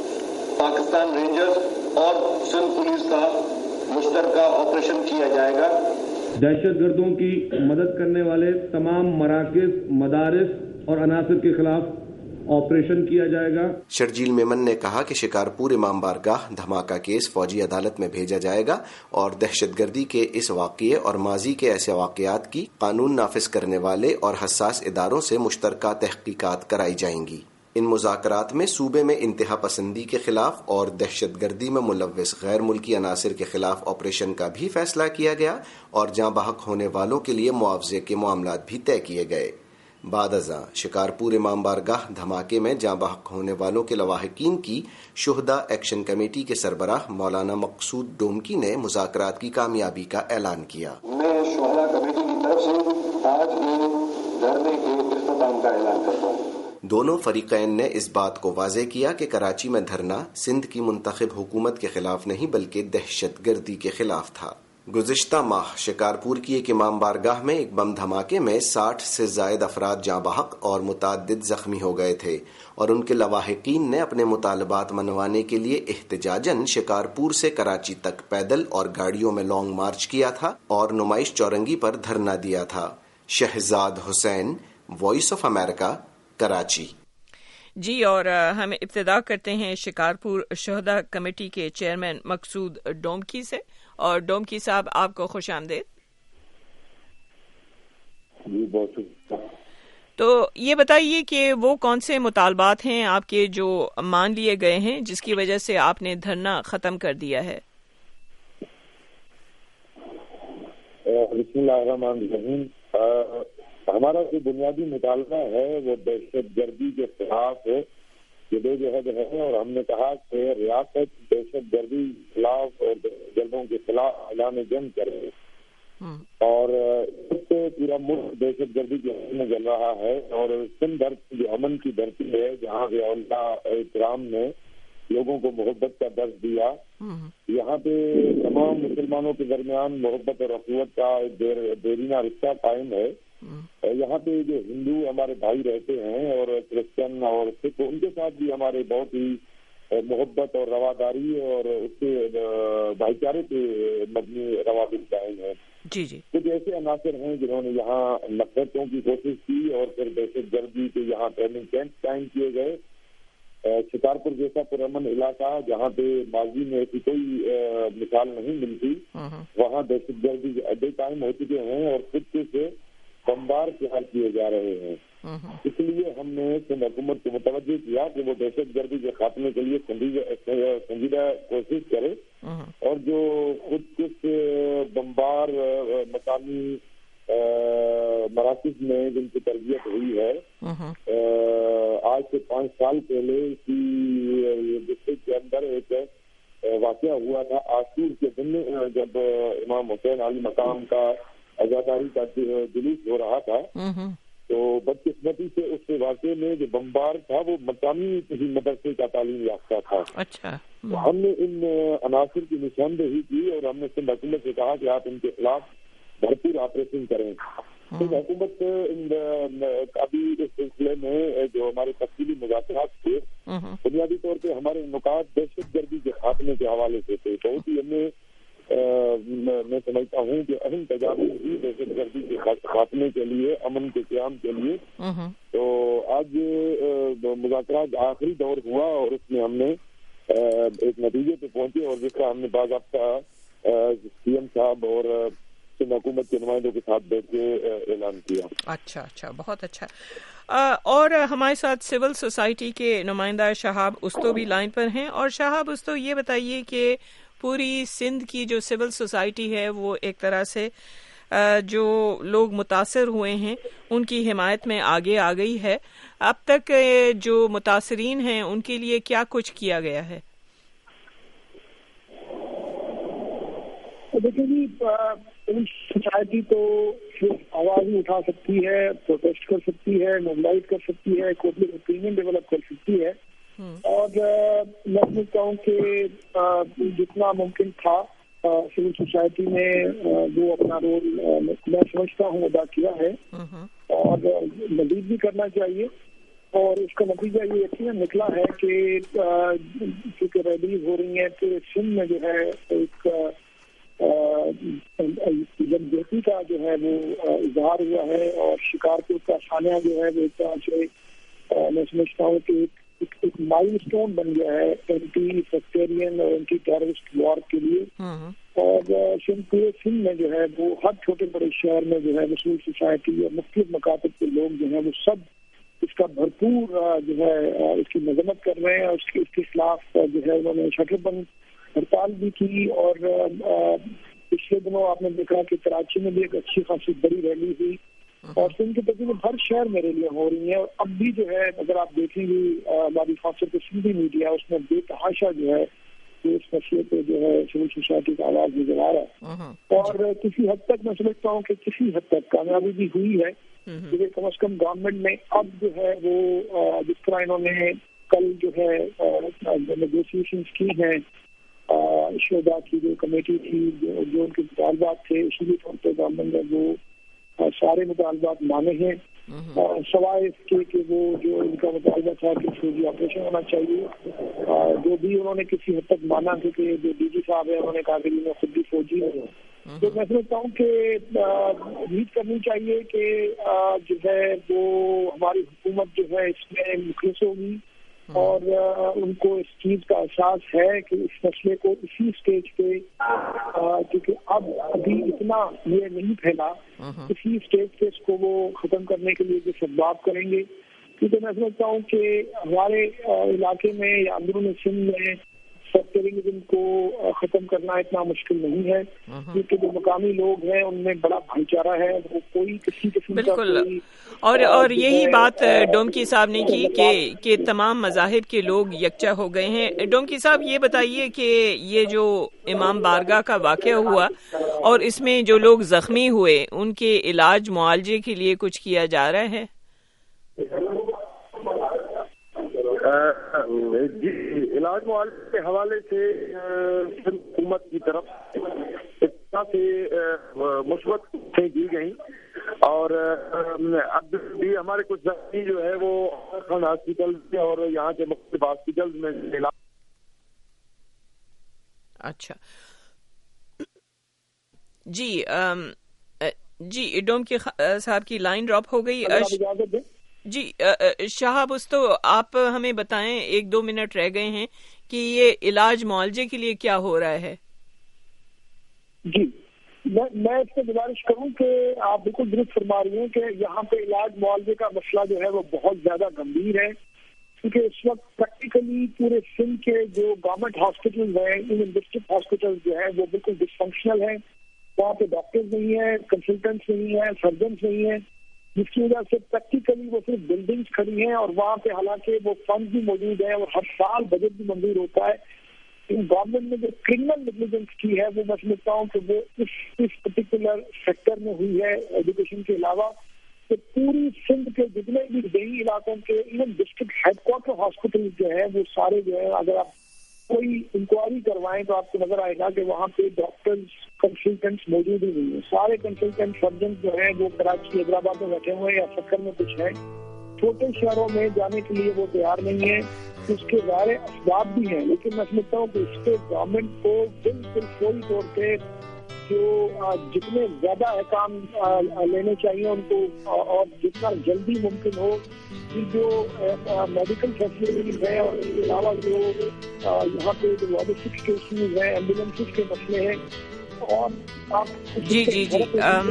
پاکستان رینجرز اور سندھ پولیس کا مشترکہ آپریشن کیا جائے گا. دہشت گردوں کی مدد کرنے والے تمام مراکز، مدارس اور عناصر کے خلاف آپریشن کیا جائے گا. شرجیل میمن نے کہا کہ شکارپور امام بارگاہ دھماکہ کیس فوجی عدالت میں بھیجا جائے گا اور دہشت گردی کے اس واقعے اور ماضی کے ایسے واقعات کی قانون نافذ کرنے والے اور حساس اداروں سے مشترکہ تحقیقات کرائی جائیں گی. ان مذاکرات میں صوبے میں انتہا پسندی کے خلاف اور دہشت گردی میں ملوث غیر ملکی عناصر کے خلاف آپریشن کا بھی فیصلہ کیا گیا اور جاں بحق ہونے والوں کے لیے معاوضے کے معاملات بھی طے کیے گئے. بعد ازاں شکارپور امام بارگاہ دھماکے میں جاں بحق ہونے والوں کے لواحقین کی شہداء ایکشن کمیٹی کے سربراہ مولانا مقصود ڈومکی نے مذاکرات کی کامیابی کا اعلان کیا. میں شہداء کمیٹی کی طرف سے آج کے دھرنے کے اختتام کا اعلان کرتا ہوں. دونوں فریقین نے اس بات کو واضح کیا کہ کراچی میں دھرنا سندھ کی منتخب حکومت کے خلاف نہیں بلکہ دہشت گردی کے خلاف تھا. گزشتہ ماہ شکارپور کی ایک امام بارگاہ میں ایک بم دھماکے میں ساٹھ سے زائد افراد جاں بحق اور متعدد زخمی ہو گئے تھے اور ان کے لواحقین نے اپنے مطالبات منوانے کے لیے احتجاجاً شکارپور سے کراچی تک پیدل اور گاڑیوں میں لانگ مارچ کیا تھا اور نمائش چورنگی پر دھرنا دیا تھا۔ Shahzad Hussain, voice of America, Karachi. جی، اور ہم ابتدا کرتے ہیں شکارپور شہداء کمیٹی کے چیئرمین مقصود ڈومکی سے، اور ڈومکی صاحب آپ کو خوش آمدید۔ جی بہت شکریہ۔ تو یہ بتائیے کہ وہ کون سے مطالبات ہیں آپ کے جو مان لیے گئے ہیں جس کی وجہ سے آپ نے دھرنا ختم کر دیا ہے؟ بسم اللہ الرحمن الرحیم۔ ہمارا جو بنیادی مطالبہ ہے وہ دہشت گردی کے خلاف جدو جہد ہے، اور ہم نے کہا کہ ریاست دہشت گردی کے خلاف اور دہشت گردوں کے خلاف اعلان جنگ کرے، اور اس سے پورا ملک دہشت گردی کے حق میں جل رہا ہے۔ اور سندھ دھرتی جو امن کی دھرتی ہے، جہاں کے علماء اکرام نے لوگوں کو محبت کا درس دیا، یہاں پہ تمام مسلمانوں کے درمیان محبت اور اخوت کا دیرینہ رشتہ قائم ہے۔ یہاں پہ جو ہندو ہمارے بھائی رہتے ہیں اور کرسچن اور سکھ، ان کے ساتھ بھی ہمارے بہت ہی محبت اور رواداری اور اس کے بھائی چارے پہ مبنی روابط قائم ہے۔ جی جی کچھ ایسے عناصر ہیں جنہوں نے یہاں نفرتوں کی کوشش کی اور پھر دہشت گردی کے یہاہ ٹریننگ کیمپ قائم کیے گئے۔ شکارپور جیسا پرامن علاقہ جہاں پہ ماضی میں ایسی کوئی مثال نہیں ملتی، وہاں دہشت گردی کے اڈے قائم ہو چکے ہیں اور خود سے بمبار تیار کیے جا رہے ہیں۔ اس لیے ہم نے سندھ حکومت کو متوجہ کیا کہ وہ دہشت گردی کے خاتمے کے لیے سنجیدہ کوشش کرے، اور جو خود کچھ بمبار مقامی مراکز میں جن کی تربیت ہوئی ہے، آج سے پانچ سال پہلے اسی ڈسٹرکٹ کے اندر ایک واقعہ ہوا تھا آشور کے دن، جب امام حسین علی مقام کا آزاداری کا جلوس ہو رہا تھا، تو بدقسمتی سے اس واقعے میں جو بمبار تھا وہ مقامی کسی مدرسے کا تعلیم یافتہ تھا۔ اچھا، ہم نے ان عناصر کی نشاندہی کی اور ہم نے سندھ حکومت سے کہا کہ آپ ان کے خلاف بھرپور آپریشن کریں۔ سندھ حکومت ابھی اس سلسلے میں جو ہمارے تفصیلی مذاکرات تھے، بنیادی طور پہ ہمارے نکات دہشت گردی کے خاتمے کے حوالے سے تھے۔ بہت ہی ہم نے میں سمجھتا ہوں کہ اہم تجاویز بھی دہشت گردی کے خاتمے کے لیے، امن کے قیام کے لیے۔ تو آج مذاکرات آخری دور ہوا اور اس میں ہم نے ایک نتیجے پہ پہنچے، اور جس کا ہم نے باضابطہ سی ایم صاحب اور سندھ حکومت کے نمائندوں کے ساتھ بیٹھ کے اعلان کیا۔ اچھا اچھا، بہت اچھا۔ اور ہمارے ساتھ سول سوسائٹی کے نمائندہ شہاب استو بھی لائن پر ہیں، اور شہاب استو یہ بتائیے کہ پوری سندھ کی جو سول سوسائٹی ہے وہ ایک طرح سے جو لوگ متاثر ہوئے ہیں ان کی حمایت میں آگے آ گئی ہے، اب تک جو متاثرین ہیں ان کے لیے کیا کچھ کیا گیا ہے؟ دیکھیں جی، سوسائٹی تو صرف آواز ہی اٹھا سکتی ہے، پروٹیسٹ کر سکتی ہے، موبلائز کر سکتی ہے، پبلک اوپینین ڈیولپ کر سکتی ہے، اور میں سمجھتا ہوں کہ جتنا ممکن تھا سول سوسائٹی نے وہ اپنا رول میں سمجھتا ہوں ادا کیا ہے، اور مزید بھی کرنا چاہیے۔ اور اس کا نتیجہ یہ یقیناً نکلا ہے کہ چونکہ ریلیز ہو رہی ہیں کہ سندھ میں جو ہے ایک یکجہتی کا جو ہے وہ اظہار ہوا ہے، اور شکارپور کا سانحہ جو ہے وہ ایک طرح سے میں سمجھتا ہوں کہ ایک مائل اسٹون بن گیا ہے اینٹی سیکٹیرین اور اینٹی ٹیررسٹ وار کے لیے۔ اور سندھ پورے سندھ میں جو ہے وہ ہر چھوٹے بڑے شہر میں جو ہے سول سوسائٹی اور مختلف مکاتب کے لوگ جو ہیں وہ سب اس کا بھرپور جو ہے اس کی مذمت کر رہے ہیں، اور اس کے اس کے خلاف جو ہے انہوں نے شٹر بند ہڑتال بھی کی۔ اور پچھلے دنوں آپ نے دیکھا کہ کراچی میں بھی ایک اچھی خاصی بڑی ریلی ہوئی، اور سندھ کے تقریباً ہر شہر میں ریلیاں ہو رہی ہیں۔ اور اب بھی جو ہے اگر آپ دیکھیں گے ہماری خاص طور پہ سندھی میڈیا اس میں بے تحاشا جو ہے اس مسئلے پہ جو ہے سول سوسائٹی کا آواز نظر آ رہا ہے، اور کسی حد تک میں سمجھتا ہوں کہ کسی حد تک کامیابی بھی ہوئی ہے، کیونکہ کم از کم گورنمنٹ نے اب جو ہے وہ جس طرح انہوں نے کل جو ہے نیگوشیشنز کی ہیں شہدا کی جو کمیٹی تھی جو, جو ان کے مطالبات تھے اسی طور پہ گورنمنٹ نے وہ سارے مطالبات مانے ہیں سوائے اس کے کہ وہ جو ان کا مطالبہ تھا کہ فوجی آپریشن ہونا چاہیے جو بھی انہوں نے کسی حد تک مانا کیونکہ جو ڈی جی صاحب ہے انہوں نے کہا کہ میں خود بھی فوجی ہوں. تو میں سمجھتا ہوں کہ امید کرنی چاہیے کہ جو ہے وہ ہماری حکومت جو ہے اس میں مخلص ہوگی اور ان کو اس چیز کا احساس ہے کہ اس مسئلے کو اسی سٹیج پہ کیونکہ اب ابھی اتنا یہ نہیں پھیلا اسی سٹیج پہ اس کو وہ ختم کرنے کے لیے جو اسباب کریں گے. کیونکہ میں سمجھتا ہوں کہ ہمارے علاقے میں یا اندرون سندھ میں ٹیررزم کو ختم کرنا اتنا مشکل نہیں ہے کیونکہ جو مقامی لوگ ہیں ان میں بڑا بھائی چارہ ہے وہ کوئی کسی قسم بالکل اور اور یہی بات ڈومکی صاحب نے کی کہ کہ تمام مذاہب کے لوگ یکجا ہو گئے ہیں. ڈومکی صاحب یہ بتائیے کہ یہ جو امام بارگاہ کا واقعہ ہوا اور اس میں جو لوگ زخمی ہوئے ان کے علاج معالجے کے لیے کچھ کیا جا رہا ہے؟ جی علاج معالجے کے حوالے سے حکومت کی طرف سے مثبت کی گئی اور اب بھی ہمارے کچھ زخمی جو ہے وہ خان ہاسپٹل اور یہاں کے مختلف ہاسپٹل میں علاج. اچھا جی جی ڈومکی صاحب کی لائن ڈراپ ہو گئی. جی شہاب استو آپ ہمیں بتائیں ایک دو منٹ رہ گئے ہیں کہ یہ علاج معالجے کے لیے کیا ہو رہا ہے؟ جی میں میں اس سے گزارش کروں کہ آپ بالکل درست فرما رہی ہیں کہ یہاں پہ علاج معالجے کا مسئلہ جو ہے وہ بہت زیادہ گمبھیر ہے کیونکہ اس وقت پریکٹیکلی پورے سندھ کے جو گورنمنٹ ہاسپٹل ہیں ایون ڈسٹرکٹ ہاسپٹل جو ہیں وہ بالکل ڈس فنکشنل ہیں. وہاں پہ ڈاکٹرز نہیں ہیں, کنسلٹنٹس نہیں ہیں, سرجنس نہیں ہیں جس کی وجہ سے پریکٹیکلی وہ صرف بلڈنگز کھڑی ہیں اور وہاں پہ حالانکہ وہ فنڈ بھی موجود ہیں اور ہر سال بجٹ بھی منظور ہوتا ہے. گورنمنٹ نے جو کرمنل نیگلیجنس کی ہے وہ میں سمجھتا ہوں کہ وہ اس اس پرٹیکولر سیکٹر میں ہوئی ہے ایجوکیشن کے علاوہ. کہ پوری سندھ کے جتنے بھی دیہی علاقوں کے even district headquarter hospital جو ہیں وہ سارے جو ہے اگر آپ کوئی انکوائری کروائیں تو آپ کو نظر آئے گا کہ وہاں پہ ڈاکٹرز کنسلٹنٹس موجود ہی نہیں ہیں. سارے کنسلٹنٹ سرجن جو ہیں وہ کراچی حیدرآباد میں بیٹھے ہوئے ہیں یا سکر میں کچھ ہیں. چھوٹے شہروں میں جانے کے لیے وہ تیار نہیں ہے. اس کے ظاہر اسباب بھی ہیں لیکن میں سمجھتا ہوں کہ اس پہ گورنمنٹ کو بالکل فوری طور پہ جو جتنے زیادہ احکام لینے چاہیے ان کو اور جتنا جلدی ممکن ہو جو میڈیکل فیسلٹیز ہیں اور اس کے علاوہ جو یہاں پہ جو لاجسٹکس کے ایشوز ہیں ایمبولینسز کے مسئلے ہیں اور آپ جی جی جی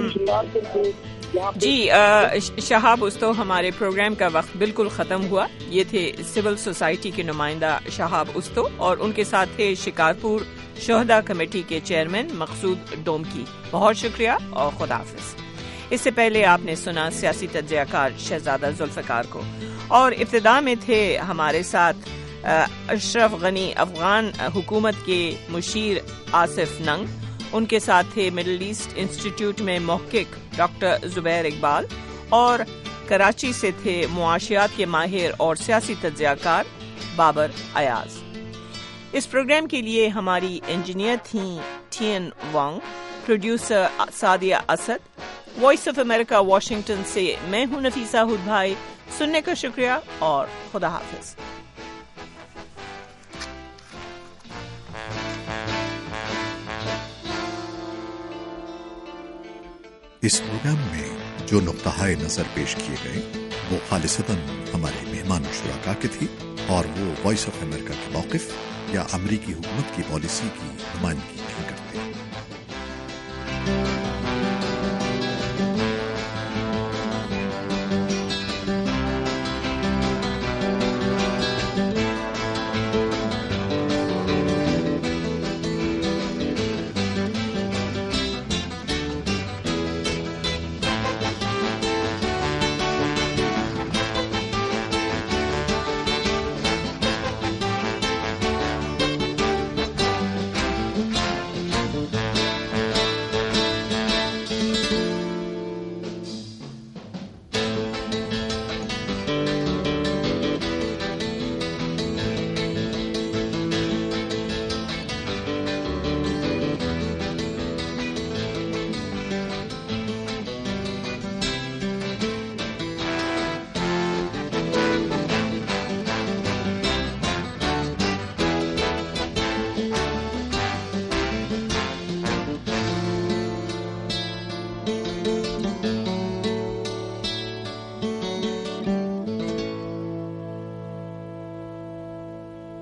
جی شہاب استو ہمارے پروگرام کا وقت بالکل ختم ہوا. یہ تھے سول سوسائٹی کے نمائندہ شہاب استو اور ان کے ساتھ تھے شکارپور شہدا کمیٹی کے چیئرمین مقصود ڈومکی. بہت شکریہ اور خدا حافظ. اس سے پہلے آپ نے سنا سیاسی تجزیہ کار شہزادہ ذوالفقار کو اور ابتدا میں تھے ہمارے ساتھ اشرف غنی افغان حکومت کے مشیر آصف ننگ. ان کے ساتھ تھے مڈل ایسٹ انسٹیٹیوٹ میں محقق ڈاکٹر زبیر اقبال اور کراچی سے تھے معاشیات کے ماہر اور سیاسی تجزیہ کار بابر ایاز. اس پروگرام کے لیے ہماری انجینئر تھیں Tin Wang, producer Sadia Asad. Voice of America Washington سے میں ہوں نفیسہ ہود بھائی. سننے کا شکریہ اور خدا حافظ. اس پروگرام میں جو نقطہ نظر پیش کیے گئے وہ خالصتاً ہمارے مہمان و شرکاء کے تھی اور وہ وائس آف امریکہ کے موقف یا امریکی حکومت کی پالیسی کی نمائندگی نہیں کرتے.